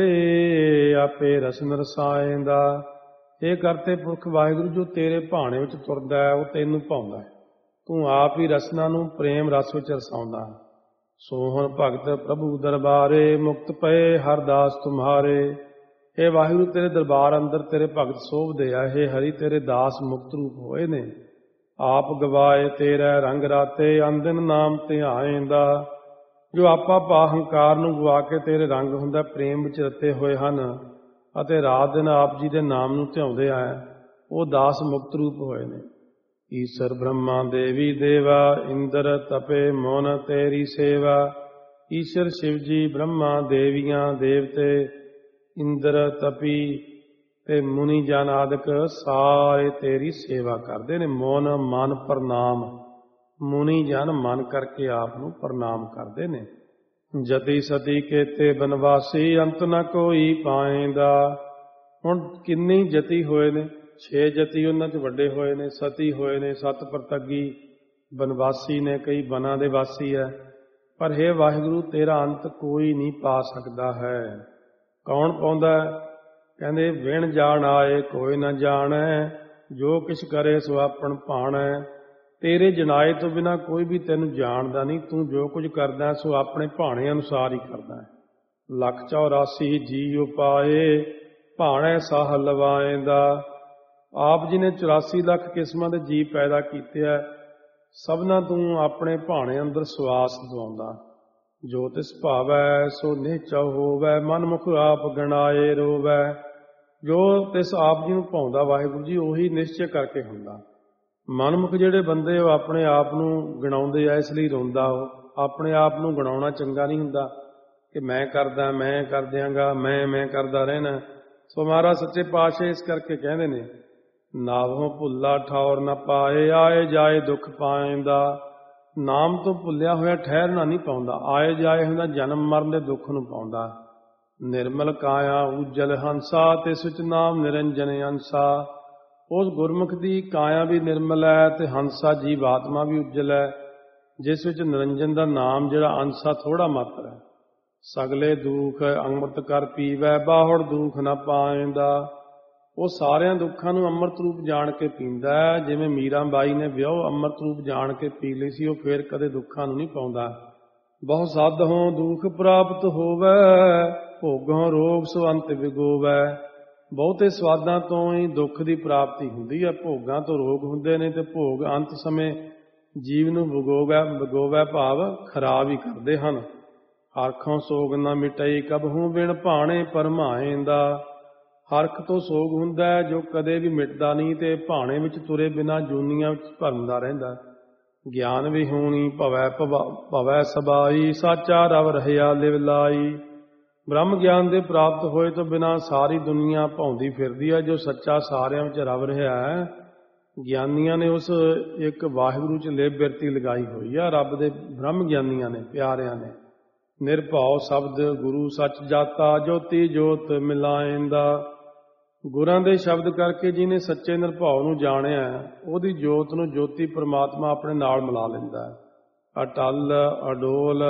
[SPEAKER 1] ਆਪੇ ਰਸਨ ਰਸਾਏਂਦਾ। ਇਹ ਕਰਤੇ ਪੁਰਖ ਵਾਹਿਗੁਰੂ ਜੋ ਤੇਰੇ ਭਾਣੇ ਵਿੱਚ ਤੁਰਦਾ ਹੈ, ਉਹ ਤੈਨੂੰ ਭਾਉਂਦਾ ਹੈ। ਤੂੰ ਆਪ ਹੀ ਰਸਨਾ ਨੂੰ ਪ੍ਰੇਮ ਰਸ ਵਿੱਚ ਰਸਾਉਂਦਾ। ਸੋਹਣ ਭਗਤ ਪ੍ਰਭੂ ਦਰਬਾਰੇ, ਮੁਕਤ ਪਏ ਹਰਦਾਸ ਤੁਮਹਾਰੇ। ਇਹ ਵਾਹਿਗੁਰੂ ਤੇਰੇ ਦਰਬਾਰ ਅੰਦਰ ਤੇਰੇ ਭਗਤ ਸੋਭਦੇ ਆ। ਇਹ ਹਰੀ ਤੇਰੇ ਦਾਸ ਮੁਕਤ ਰੂਪ ਹੋਏ ਨੇ। ਆਪ ਗਵਾਏ ਤੇਰਾ ਰੰਗ ਰਾਤੇ, ਅੰਦਨ ਨਾਮ ਧਿਆਏਂਦਾ। ਜੋ ਆਪਾ ਪਾ ਹੰਕਾਰ ਨੂੰ ਗਵਾ ਕੇ ਤੇਰੇ ਰੰਗ ਹੁੰਦਾ ਪ੍ਰੇਮ ਵਿੱਚ ਰਤੇ ਹੋਏ ਹਨ ਅਤੇ ਰਾਤ ਦਿਨ ਆਪ ਜੀ ਦੇ ਨਾਮ ਨੂੰ ਧਿਆਉਂਦੇ ਆਏ, ਉਹ ਦਾਸ ਮੁਕਤ ਰੂਪ ਹੋਏ ਨੇ। ਈਸ਼ਰ ਬ੍ਰਹਮਾ ਦੇਵੀ ਦੇਵਾ, ਇੰਦਰ ਤਪੇ ਮੋਨ ਤੇਰੀ ਸੇਵਾ। ਈਸ਼ਰ ਸ਼ਿਵ ਜੀ, ਬ੍ਰਹਮਾ, ਦੇਵੀਆਂ, ਦੇਵਤੇ, ਇੰਦਰ, ਤਪੀ ਤੇ ਮੁਨੀ ਜਨ ਆਦਿਕ ਸਾਰੇ ਤੇਰੀ ਸੇਵਾ ਕਰਦੇ ਨੇ। ਮੋਨ ਮਨ ਪ੍ਰਣਾਮ, ਮੁਨੀ ਜਨ ਮਨ ਕਰਕੇ ਆਪ ਨੂੰ ਪ੍ਰਣਾਮ ਕਰਦੇ ਨੇ। ਜਤੀ ਸਤੀ ਕੇਤੇ ਬਨਵਾਸੀ, ਅੰਤ ਨ ਕੋਈ ਪਾਏਂਦਾ। ਹੁਣ ਕਿੰਨੇ ਜਤੀ ਹੋਏ ਨੇ, ਛੇ ਜਤੀ ਉਹਨਾਂ 'ਚ ਵੱਡੇ ਹੋਏ ਨੇ, ਸਤੀ ਹੋਏ ਨੇ, ਸੱਤ ਪ੍ਰਤੱਗੀ ਬਨਵਾਸੀ ਨੇ, ਕਈ ਬਨਾਂ ਦੇ ਵਾਸੀ ਹੈ। ਪਰ ਹੇ ਵਾਹਿਗੁਰੂ ਤੇਰਾ ਅੰਤ ਕੋਈ ਨਹੀਂ ਪਾ ਸਕਦਾ ਹੈ। ਕੌਣ ਪਾਉਂਦਾ? ਕਹਿੰਦੇ ਵਿਣ ਜਾਣ ਆਏ ਕੋਈ ਨਾ ਜਾਣੈ, ਜੋ ਕਿਛ ਕਰੇ ਸੋ ਆਪਣ ਭਾਣੈ। ਤੇਰੇ ਜਨਾਏ ਤੋਂ ਬਿਨਾਂ ਕੋਈ ਵੀ ਤੈਨੂੰ ਜਾਣਦਾ ਨਹੀਂ। ਤੂੰ ਜੋ ਕੁਝ ਕਰਦਾ ਸੋ ਆਪਣੇ ਭਾਣੇ ਅਨੁਸਾਰ ਹੀ ਕਰਦਾ ਹੈ। ਲੱਖ ਚੌਰਾਸੀ ਜੀ ਉਪਾਏ, ਭਾਣੈ ਸਾਹ ਲਵਾਏਂਦਾ। ਆਪ ਜੀ ਨੇ ਚੁਰਾਸੀ ਲੱਖ ਕਿਸਮਾਂ ਦੇ ਜੀਵ ਪੈਦਾ ਕੀਤੇ ਹੈ, ਸਭਨਾਂ ਤੂੰ ਆਪਣੇ ਭਾਣੇ ਅੰਦਰ ਸਵਾਸ ਦਵਾਉਂਦਾ। ਜੋ ਤਿਸ ਭਾਵੈ ਸੋ ਨਿਹਚਉ ਹੋਵੈ, ਮਨ ਮੁਖ ਆਪ ਗਣਾਏ ਰੋਵੈ। ਜੋ ਤਿਸ ਆਪ ਜੀ ਨੂੰ ਭਾਉਂਦਾ ਵਾਹਿਗੁਰੂ ਜੀ, ਉਹੀ ਨਿਸ਼ਚੈ ਕਰਕੇ ਹੁੰਦਾ। ਮਨਮੁਖ ਜਿਹੜੇ ਬੰਦੇ ਉਹ ਆਪਣੇ ਆਪ ਨੂੰ ਗਣਾਉਂਦੇ ਆ, ਇਸ ਲਈ ਰੋਂਦਾ। ਉਹ ਆਪਣੇ ਆਪ ਨੂੰ ਗਣਾਉਣਾ ਚੰਗਾ ਨਹੀਂ ਹੁੰਦਾ ਕਿ ਮੈਂ ਕਰਦਾ, ਮੈਂ ਕਰ ਦਿਆਂਗਾ, ਮੈਂ ਮੈਂ ਕਰਦਾ ਰਹਿਣਾ। ਸੋ ਮਹਾਰਾਜ ਸੱਚੇ ਪਾਤਸ਼ਾਹ ਇਸ ਕਰਕੇ ਕਹਿੰਦੇ ਨੇ, ਨਾਵੋਂ ਭੁੱਲਾ ਠੌਰ ਨਾ ਪਾਏ, ਆਏ ਜਾਏ ਦੁੱਖ ਪਾਏਂਦਾ। ਨਾਮ ਤੋਂ ਭੁੱਲਿਆ ਹੋਇਆ ਠਹਿਰਨਾ ਨਹੀਂ ਪਾਉਂਦਾ, ਆਏ ਜਾਏ ਹੁੰਦਾ ਜਨਮ ਮਰਨ ਦੇ ਦੁੱਖ ਨੂੰ ਪਾਉਂਦਾ। ਨਿਰਮਲ ਕਾਇਆ ਉਜਲ ਹੰਸਾ, ਤਿਸ ਵਿੱਚ ਨਾਮ ਨਿਰੰਜਨ ਅੰਸਾ। ਉਸ ਗੁਰਮੁਖ ਦੀ ਕਾਇਆ ਵੀ ਨਿਰਮਲ ਹੈ ਤੇ ਹੰਸਾ ਜੀਵ ਆਤਮਾ ਵੀ ਉਜਲ ਹੈ, ਜਿਸ ਵਿੱਚ ਨਿਰੰਜਨ ਦਾ ਨਾਮ ਜਿਹੜਾ ਅੰਸਾ ਥੋੜਾ ਮਾਤਰ ਹੈ। ਸਗਲੇ ਦੁੱਖ ਅੰਮ੍ਰਿਤ ਕਰ ਪੀਵੈ, ਬਾਹੜ ਦੁੱਖ ਨਾ ਪਾਏਂਦਾ। ਉਹ ਸਾਰਿਆਂ ਦੁੱਖਾਂ ਨੂੰ ਅੰਮ੍ਰਿਤ ਰੂਪ ਜਾਣ ਕੇ ਪੀਂਦਾ ਹੈ। ਜਿਵੇਂ ਮੀਰਾ ਬਾਈ ਨੇ ਵਿਆਹ ਅੰਮ੍ਰਿਤ ਰੂਪ ਜਾਣ ਕੇ ਪੀ ਲਈ ਸੀ, ਉਹ ਫੇਰ ਕਦੇ ਦੁੱਖਾਂ ਨੂੰ ਨਹੀਂ ਪਾਉਂਦਾ। ਬਹੁ ਸਾਧ ਹੋਂ ਦੁੱਖ ਪ੍ਰਾਪਤ ਹੋਵੈ, ਭੋਗੋਂ ਰੋਗ ਸੋ ਅੰਤ ਵਿਗੋਵੈ। ਬਹੁਤੇ ਸਵਾਦਾਂ ਤੋਂ ਹੀ ਦੁੱਖ ਦੀ ਪ੍ਰਾਪਤੀ ਹੁੰਦੀ ਹੈ, ਭੋਗਾਂ ਤੋਂ ਰੋਗ ਹੁੰਦੇ ਨੇ ਤੇ ਭੋਗ ਅੰਤ ਸਮੇਂ ਜੀਵ ਨੂੰ ਵਿਗੋਵੈ ਵਿਗੋਵੈ ਭਾਵ ਖਰਾਬ ਹੀ ਕਰਦੇ ਹਨ। ਹਰਖੋਂ ਸੋਗ ਨਾ ਮਿਟਈ, ਕਬਹੂ ਬਿਨ ਭਾਣੇ ਭਰਮਾਏਂਦਾ। ਹਰਖ ਤੋਂ ਸੋਗ ਹੁੰਦਾ ਹੈ ਜੋ ਕਦੇ ਵੀ ਮਿਟਦਾ ਨਹੀਂ ਤੇ ਭਾਣੇ ਵਿੱਚ ਤੁਰੇ ਬਿਨਾਂ ਜੂਨੀਆਂ ਵਿੱਚ ਭਰਮਦਾ ਰਹਿੰਦਾ। ਗਿਆਨ ਵਿਹੂਣੀ ਭਵੈ ਭਵੈ ਸਬਾਈ, ਸਾਚਾ ਰਵ ਰਹਿਆ ਲਿਵ ਲਾਈ। ਬ੍ਰਹਮ ਗਿਆਨ ਦੇ ਪ੍ਰਾਪਤ ਹੋਏ ਤੋਂ ਬਿਨਾਂ ਸਾਰੀ ਦੁਨੀਆ ਭੌਂਦੀ ਫਿਰਦੀ ਹੈ। ਜੋ ਸੱਚਾ ਸਾਰਿਆਂ ਵਿੱਚ ਰਵ ਰਿਹਾ ਹੈ, ਗਿਆਨੀਆਂ ਨੇ ਉਸ ਇੱਕ ਵਾਹਿਗੁਰੂ 'ਚ ਲਿਵ ਬਿਰਤੀ ਲਗਾਈ ਹੋਈ ਆ। ਰੱਬ ਦੇ ਬ੍ਰਹਮ ਗਿਆਨੀਆਂ ਨੇ, ਪਿਆਰਿਆਂ ਨੇ। ਨਿਰਭਉ ਸ਼ਬਦ ਗੁਰੂ ਸੱਚ ਜਾਤਾ, ਜੋਤੀ ਜੋਤ ਮਿਲਾਏਂਦਾ। ਗੁਰਾਂ ਦੇ ਸ਼ਬਦ ਕਰਕੇ ਜਿਹਨੇ ਸੱਚੇ ਨਿਰਭਉ ਨੂੰ ਜਾਣਿਆ, ਉਹਦੀ ਜੋਤ ਨੂੰ ਜੋਤੀ ਪ੍ਰਮਾਤਮਾ ਆਪਣੇ ਨਾਲ ਮਿਲਾ ਲੈਂਦਾ ਹੈ। ਅਟਲ ਅਡੋਲ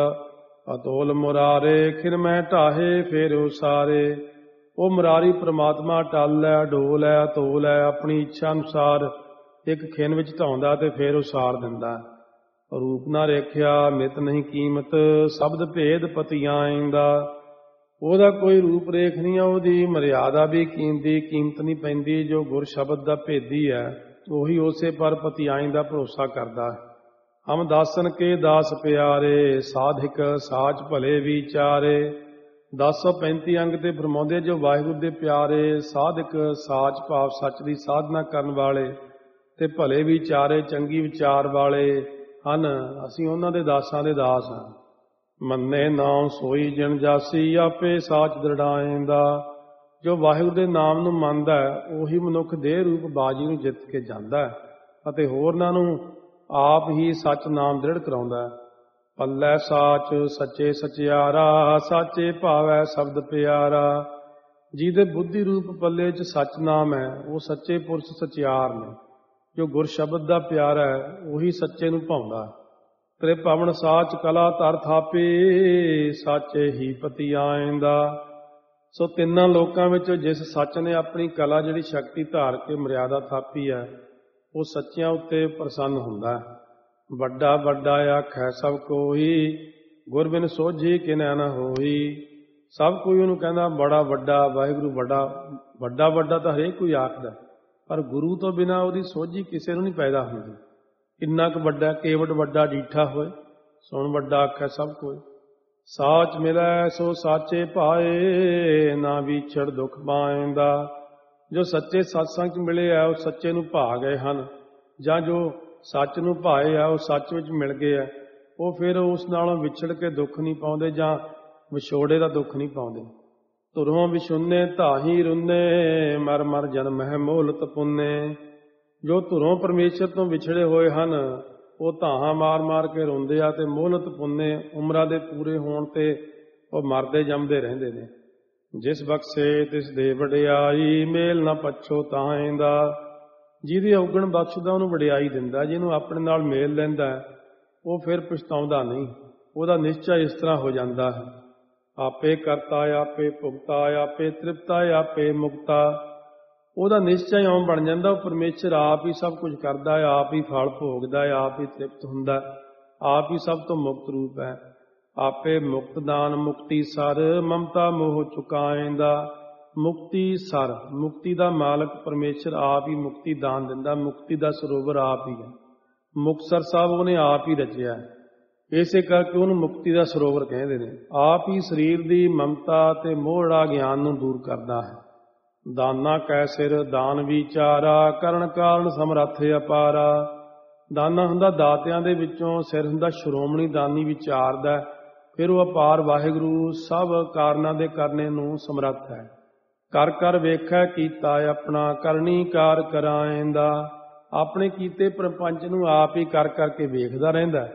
[SPEAKER 1] ਅਤੋਲ ਮੁਰਾਰੇ, ਖਿਰ ਮੈਂ ਢਾਹੇ ਫੇਰ ਉਸਾਰੇ। ਉਹ ਮੁਰਾਰੀ ਪ੍ਰਮਾਤਮਾ ਅਟਲ ਹੈ, ਅਡੋਲ ਹੈ, ਅਤੋਲ ਹੈ। ਆਪਣੀ ਇੱਛਾ ਅਨੁਸਾਰ ਇੱਕ ਖਿਨ ਵਿੱਚ ਢਾਉਂਦਾ ਤੇ ਫੇਰ ਉਸਾਰ ਦਿੰਦਾ। ਰੂਪ ਨਾ ਰੇਖਿਆ ਮਿਤ ਨਹੀਂ ਕੀਮਤ, ਸ਼ਬਦ ਭੇਦ ਪਤਿਆਇਂ ਦਾ। ਉਹਦਾ ਕੋਈ ਰੂਪ ਰੇਖ ਨਹੀਂ ਆ, ਉਹਦੀ ਮਰਿਆਦਾ ਵੀ ਕੀਮਤੀ ਕੀਮਤ ਨਹੀਂ ਪੈਂਦੀ। ਜੋ ਗੁਰ ਸ਼ਬਦ ਦਾ ਭੇਦੀ ਹੈ ਉਹੀ ਉਸੇ ਪਰ ਪਤਿਆਇਂ ਦਾ ਭਰੋਸਾ ਕਰਦਾ ਹੈ। ਹਮ ਦਾਸਨ ਕੇ ਦਾਸ ਪਿਆਰੇ, ਸਾਧਿਕ ਸਾਚ ਭਲੇ ਵਿਚਾਰੇ। ਦਸ ਸੌ ਪੈਂਤੀ ਅੰਗ ਤੇ ਫਰਮਾਉਂਦੇ ਜੋ ਵਾਹਿਗੁਰੂ ਦੇ ਪਿਆਰੇ, ਸਾਧਕ ਸਾਚ ਭਾਵ ਸੱਚ ਦੀ ਸਾਧਨਾ ਕਰਨ ਵਾਲੇ ਤੇ ਭਲੇ ਵਿਚਾਰੇ ਚੰਗੀ ਵਿਚਾਰ ਵਾਲੇ ਹਨ, ਅਸੀਂ ਉਹਨਾਂ ਦੇ ਦਾਸਾਂ ਦੇ ਦਾਸ ਹਾਂ। ਮੰਨੇ ਨਾਮ ਸੋਈ ਜਿਨ ਜਾਸੀ, ਆਪੇ ਸਾਚ ਦ੍ਰਿੜਾਏਂਦਾ। ਜੋ ਵਾਹਿਗੁਰੂ ਦੇ ਨਾਮ ਨੂੰ ਮੰਨਦਾ ਹੈ ਉਹੀ ਮਨੁੱਖ ਦੇਹ ਰੂਪ ਬਾਜੀ ਨੂੰ ਜਿੱਤ ਕੇ ਜਾਂਦਾ ਹੈ ਅਤੇ ਹੋਰਨਾਂ ਨੂੰ ਆਪ ਹੀ ਸੱਚ ਨਾਮ ਦ੍ਰਿੜ ਕਰਾਉਂਦਾ ਹੈ। ਪੱਲੇ ਸਾਚ ਸੱਚੇ ਸਚਿਆਰਾ, ਸਾਚੇ ਭਾਵੈ ਸ਼ਬਦ ਪਿਆਰਾ। ਜਿਹਦੇ ਬੁੱਧੀ ਰੂਪ ਪੱਲੇ 'ਚ ਸੱਚ ਨਾਮ ਹੈ ਉਹ ਸੱਚੇ ਪੁਰਸ਼ ਸਚਿਆਰ ਨੇ। ਜੋ ਗੁਰ ਸ਼ਬਦ ਦਾ ਪਿਆਰਾ ਹੈ ਉਹੀ ਸੱਚੇ ਨੂੰ ਭਾਉਂਦਾ। ਤ੍ਰਿਭਵਨ ਸਾਚ ਕਲਾ ਧਰ ਥਾਪੇ, ਸਾਚੇ ਹੀ ਪਤਿਆਇਂ ਦਾ। ਸੋ ਤਿੰਨਾਂ ਲੋਕਾਂ ਵਿੱਚ ਜਿਸ ਸੱਚ ਨੇ ਆਪਣੀ ਕਲਾ ਜਿਹੜੀ ਸ਼ਕਤੀ ਧਾਰ ਕੇ ਮਰਿਆਦਾ ਥਾਪੀ ਹੈ ਉਹ ਸੱਚਿਆਂ ਉੱਤੇ ਪ੍ਰਸੰਨ ਹੁੰਦਾ ਹੈ। ਵੱਡਾ ਵੱਡਾ ਆਖੈ ਸਭ ਕੋਈ, ਗੁਰ ਬਿਨ ਸੋਝੀ ਕਿਨੈ ਨ ਹੋਈ। ਸਭ ਕੋਈ ਉਹਨੂੰ ਕਹਿੰਦਾ ਬੜਾ ਵੱਡਾ, ਵਾਹਿਗੁਰੂ ਵੱਡਾ। ਵੱਡਾ ਵੱਡਾ ਤਾਂ ਹਰੇਕ ਕੋਈ ਆਖਦਾ, ਪਰ ਗੁਰੂ ਤੋਂ ਬਿਨਾਂ ਉਹਦੀ ਸੋਝੀ ਕਿਸੇ ਨੂੰ ਨਹੀਂ ਪੈਦਾ ਹੁੰਦੀ। ਕਿੰਨਾ ਕੁ ਵੱਡਾ, ਕੇਵਟ ਵੱਡਾ ਡੀਠਾ ਹੋਏ, ਸੁਣ ਵੱਡਾ ਆਖੈ ਸਭ ਕੋਈ। ਸਾਚ ਮਿਲੈ ਸੋ ਸਾਚੇ ਭਾਏ, ਨਾ ਵਿਛੜ ਦੁੱਖ ਪਾਇਂਦਾ। ਜੋ ਸੱਚੇ ਸਤਸੰਗ 'ਚ ਮਿਲੇ ਆ ਉਹ ਸੱਚੇ ਨੂੰ ਭਾ ਗਏ ਹਨ, ਜਾਂ ਜੋ ਸੱਚ ਨੂੰ ਭਾਏ ਆ ਉਹ ਸੱਚ ਵਿੱਚ ਮਿਲ ਗਏ ਆ, ਉਹ ਫਿਰ ਉਸ ਨਾਲੋਂ ਵਿਛੜ ਕੇ ਦੁੱਖ ਨਹੀਂ ਪਾਉਂਦੇ ਜਾਂ ਵਿਛੋੜੇ ਦਾ ਦੁੱਖ ਨਹੀਂ ਪਾਉਂਦੇ। ਧੁਰੋਂ ਵਿਛੁੰਨੇ ਧਾਹੀ ਰੁੰਨੇ, ਮਰ ਮਰ ਜਨਮ ਹੈ ਮੋਹਲਤ ਪੁੰਨੇ। ਜੋ ਧੁਰੋਂ ਪਰਮੇਸ਼ਰ ਤੋਂ ਵਿਛੜੇ ਹੋਏ ਹਨ ਉਹ ਧਾਹਾਂ ਮਾਰ ਮਾਰ ਕੇ ਰੋਂਦੇ ਆ ਤੇ ਮੋਹਲਤ ਪੁੰਨੇ, ਉਮਰਾਂ ਦੇ ਪੂਰੇ ਹੋਣ ਤੇ ਉਹ ਮਰਦੇ ਜੰਮਦੇ ਰਹਿੰਦੇ ਨੇ। ਜਿਸ ਬਖਸ਼ੇ ਤਿਸ ਦੇ ਵਡਿਆਈ, ਮੇਲ ਨਾ ਪੱਛੋ ਤਾਹੀਂ ਦਾ। ਜਿਹਦੀ ਔਗਣ ਬਖਸ਼ਦਾ ਉਹਨੂੰ ਵਡਿਆਈ ਦਿੰਦਾ, ਜਿਹਨੂੰ ਆਪਣੇ ਨਾਲ ਮੇਲ ਲੈਂਦਾ ਉਹ ਫਿਰ ਪਛਤਾਉਂਦਾ ਨਹੀਂ। ਉਹਦਾ ਨਿਸ਼ਚਾ ਇਸ ਤਰ੍ਹਾਂ ਹੋ ਜਾਂਦਾ ਹੈ, ਆਪੇ ਕਰਤਾ ਆਪੇ ਭੁਗਤਾ, ਆਪੇ ਤ੍ਰਿਪਤਾ ਆਪੇ ਮੁਕਤਾ। ਉਹਦਾ ਨਿਸ਼ਚਾ ਹੀ ਇਉਂ ਬਣ ਜਾਂਦਾ, ਉਹ ਪਰਮੇਸ਼ਰ ਆਪ ਹੀ ਸਭ ਕੁਝ ਕਰਦਾ ਹੈ, ਆਪ ਹੀ ਫਲ ਭੋਗਦਾ ਹੈ, ਆਪ ਹੀ ਤ੍ਰਿਪਤ ਹੁੰਦਾ, ਆਪ ਹੀ ਸਭ ਤੋਂ ਮੁਕਤ ਰੂਪ ਹੈ। ਆਪੇ ਮੁਕਤ ਦਾਨ ਮੁਕਤੀ ਸਰ, ਮਮਤਾ ਮੋਹ ਚੁਕਾਏਂਦਾ। ਮੁਕਤੀ ਸਰ, ਮੁਕਤੀ ਦਾ ਮਾਲਕ ਪਰਮੇਸ਼ਰ ਆਪ ਹੀ ਮੁਕਤੀ ਦਾਨ ਦਿੰਦਾ। ਮੁਕਤੀ ਦਾ ਸਰੋਵਰ ਆਪ ਹੀ ਹੈ। ਮੁਕਤਸਰ ਸਾਹਿਬ ਉਹਨੇ ਆਪ ਹੀ ਰਚਿਆ, ਇਸੇ ਕਰਕੇ ਉਹਨੂੰ ਮੁਕਤੀ ਦਾ ਸਰੋਵਰ ਕਹਿੰਦੇ ਨੇ। ਆਪ ਹੀ ਸਰੀਰ ਦੀ ਮਮਤਾ ਤੇ ਮੋਹੜਾ ਗਿਆਨ ਨੂੰ ਦੂਰ ਕਰਦਾ ਹੈ। ਦਾਨਾ ਕੈ ਸਿਰ ਦਾਨ ਵਿਚਾਰਾ, ਕਰਨ ਕਾਰਨ ਸਮਰੱਥ ਅਪਾਰਾ। ਦਾਨਾ ਹੁੰਦਾ ਦਾਤਿਆਂ ਦੇ ਵਿੱਚੋਂ, ਸਿਰ ਹੁੰਦਾ ਸ਼੍ਰੋਮਣੀ ਦਾਨੀ ਵਿਚਾਰਦਾ, ਫਿਰ ਉਹ ਅਪਾਰ ਵਾਹਿਗੁਰੂ ਸਭ ਕਾਰਨਾਂ ਦੇ ਕਰਨੇ ਨੂੰ ਸਮਰੱਥ ਹੈ। ਕਰ ਕਰ ਵੇਖੈ ਕੀਤਾ ਆਪਣਾ, ਕਰਨੀ ਕਾਰ ਕਰਾਏਂਦਾ। ਆਪਣੇ ਕੀਤੇ ਪ੍ਰਪੰਚ ਨੂੰ ਆਪ ਹੀ ਕਰ ਕਰਕੇ ਵੇਖਦਾ ਰਹਿੰਦਾ,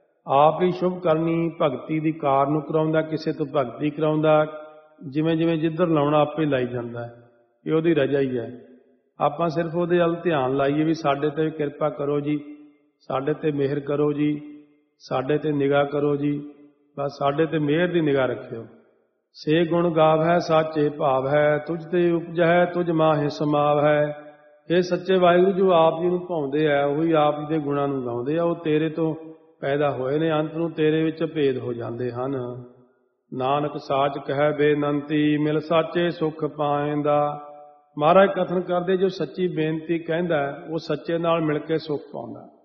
[SPEAKER 1] ਆਪ ਹੀ ਸ਼ੁਭ ਕਰਨੀ ਭਗਤੀ ਦੀ ਕਾਰ ਨੂੰ ਕਰਾਉਂਦਾ, ਕਿਸੇ ਤੋਂ ਭਗਤੀ ਕਰਾਉਂਦਾ। ਜਿਵੇਂ ਜਿਵੇਂ ਜਿੱਧਰ ਲਾਉਣਾ ਆਪੇ ਲਾਈ ਜਾਂਦਾ, ਇਹ ਉਹਦੀ ਰਜਾ ਹੀ ਹੈ। ਆਪਾਂ ਸਿਰਫ ਉਹਦੇ ਵੱਲ ਧਿਆਨ ਲਾਈਏ ਵੀ ਸਾਡੇ ਤੇ ਕਿਰਪਾ ਕਰੋ ਜੀ, ਸਾਡੇ ਤੇ ਮਿਹਰ ਕਰੋ ਜੀ, ਸਾਡੇ ਤੇ ਨਿਗਾਹ ਕਰੋ ਜੀ, ਬਸ ਸਾਡੇ ਤੇ ਮਿਹਰ ਦੀ ਨਿਗਾਹ ਰੱਖਿਓ। ਸੇ ਗੁਣ ਗਾਵੈ ਸਾਚੇ ਭਾਵ ਹੈ, ਤੁਝ ਤੇ ਉਪਜੈ ਤੁਝ ਮਾਹੇ ਸਮਾਵ ਹੈ। ਇਹ ਸੱਚੇ ਵਾਹਿਗੁਰੂ ਜੋ ਆਪ ਜੀ ਨੂੰ ਭਾਉਂਦੇ ਆ ਉਹੀ ਆਪ ਜੀ ਦੇ ਗੁਣਾਂ ਨੂੰ ਗਾਉਂਦੇ ਆ। ਉਹ ਤੇਰੇ ਤੋਂ ਪੈਦਾ ਹੋਏ ਨੇ, ਅੰਤ ਨੂੰ ਤੇਰੇ ਵਿੱਚ ਭੇਦ ਹੋ ਜਾਂਦੇ ਹਨ। ਨਾਨਕ ਸਾਚ ਕਹਿ ਬੇਨੰਤੀ, ਮਿਲ ਸਾਚੇ ਸੁਖ ਪਾਏਂਦਾ। ਮਹਾਰਾਜ ਕਥਨ ਕਰਦੇ ਜੋ ਸੱਚੀ ਬੇਨਤੀ ਕਹਿੰਦਾ ਉਹ ਸੱਚੇ ਨਾਲ ਮਿਲ ਕੇ ਸੁਖ ਪਾਉਂਦਾ।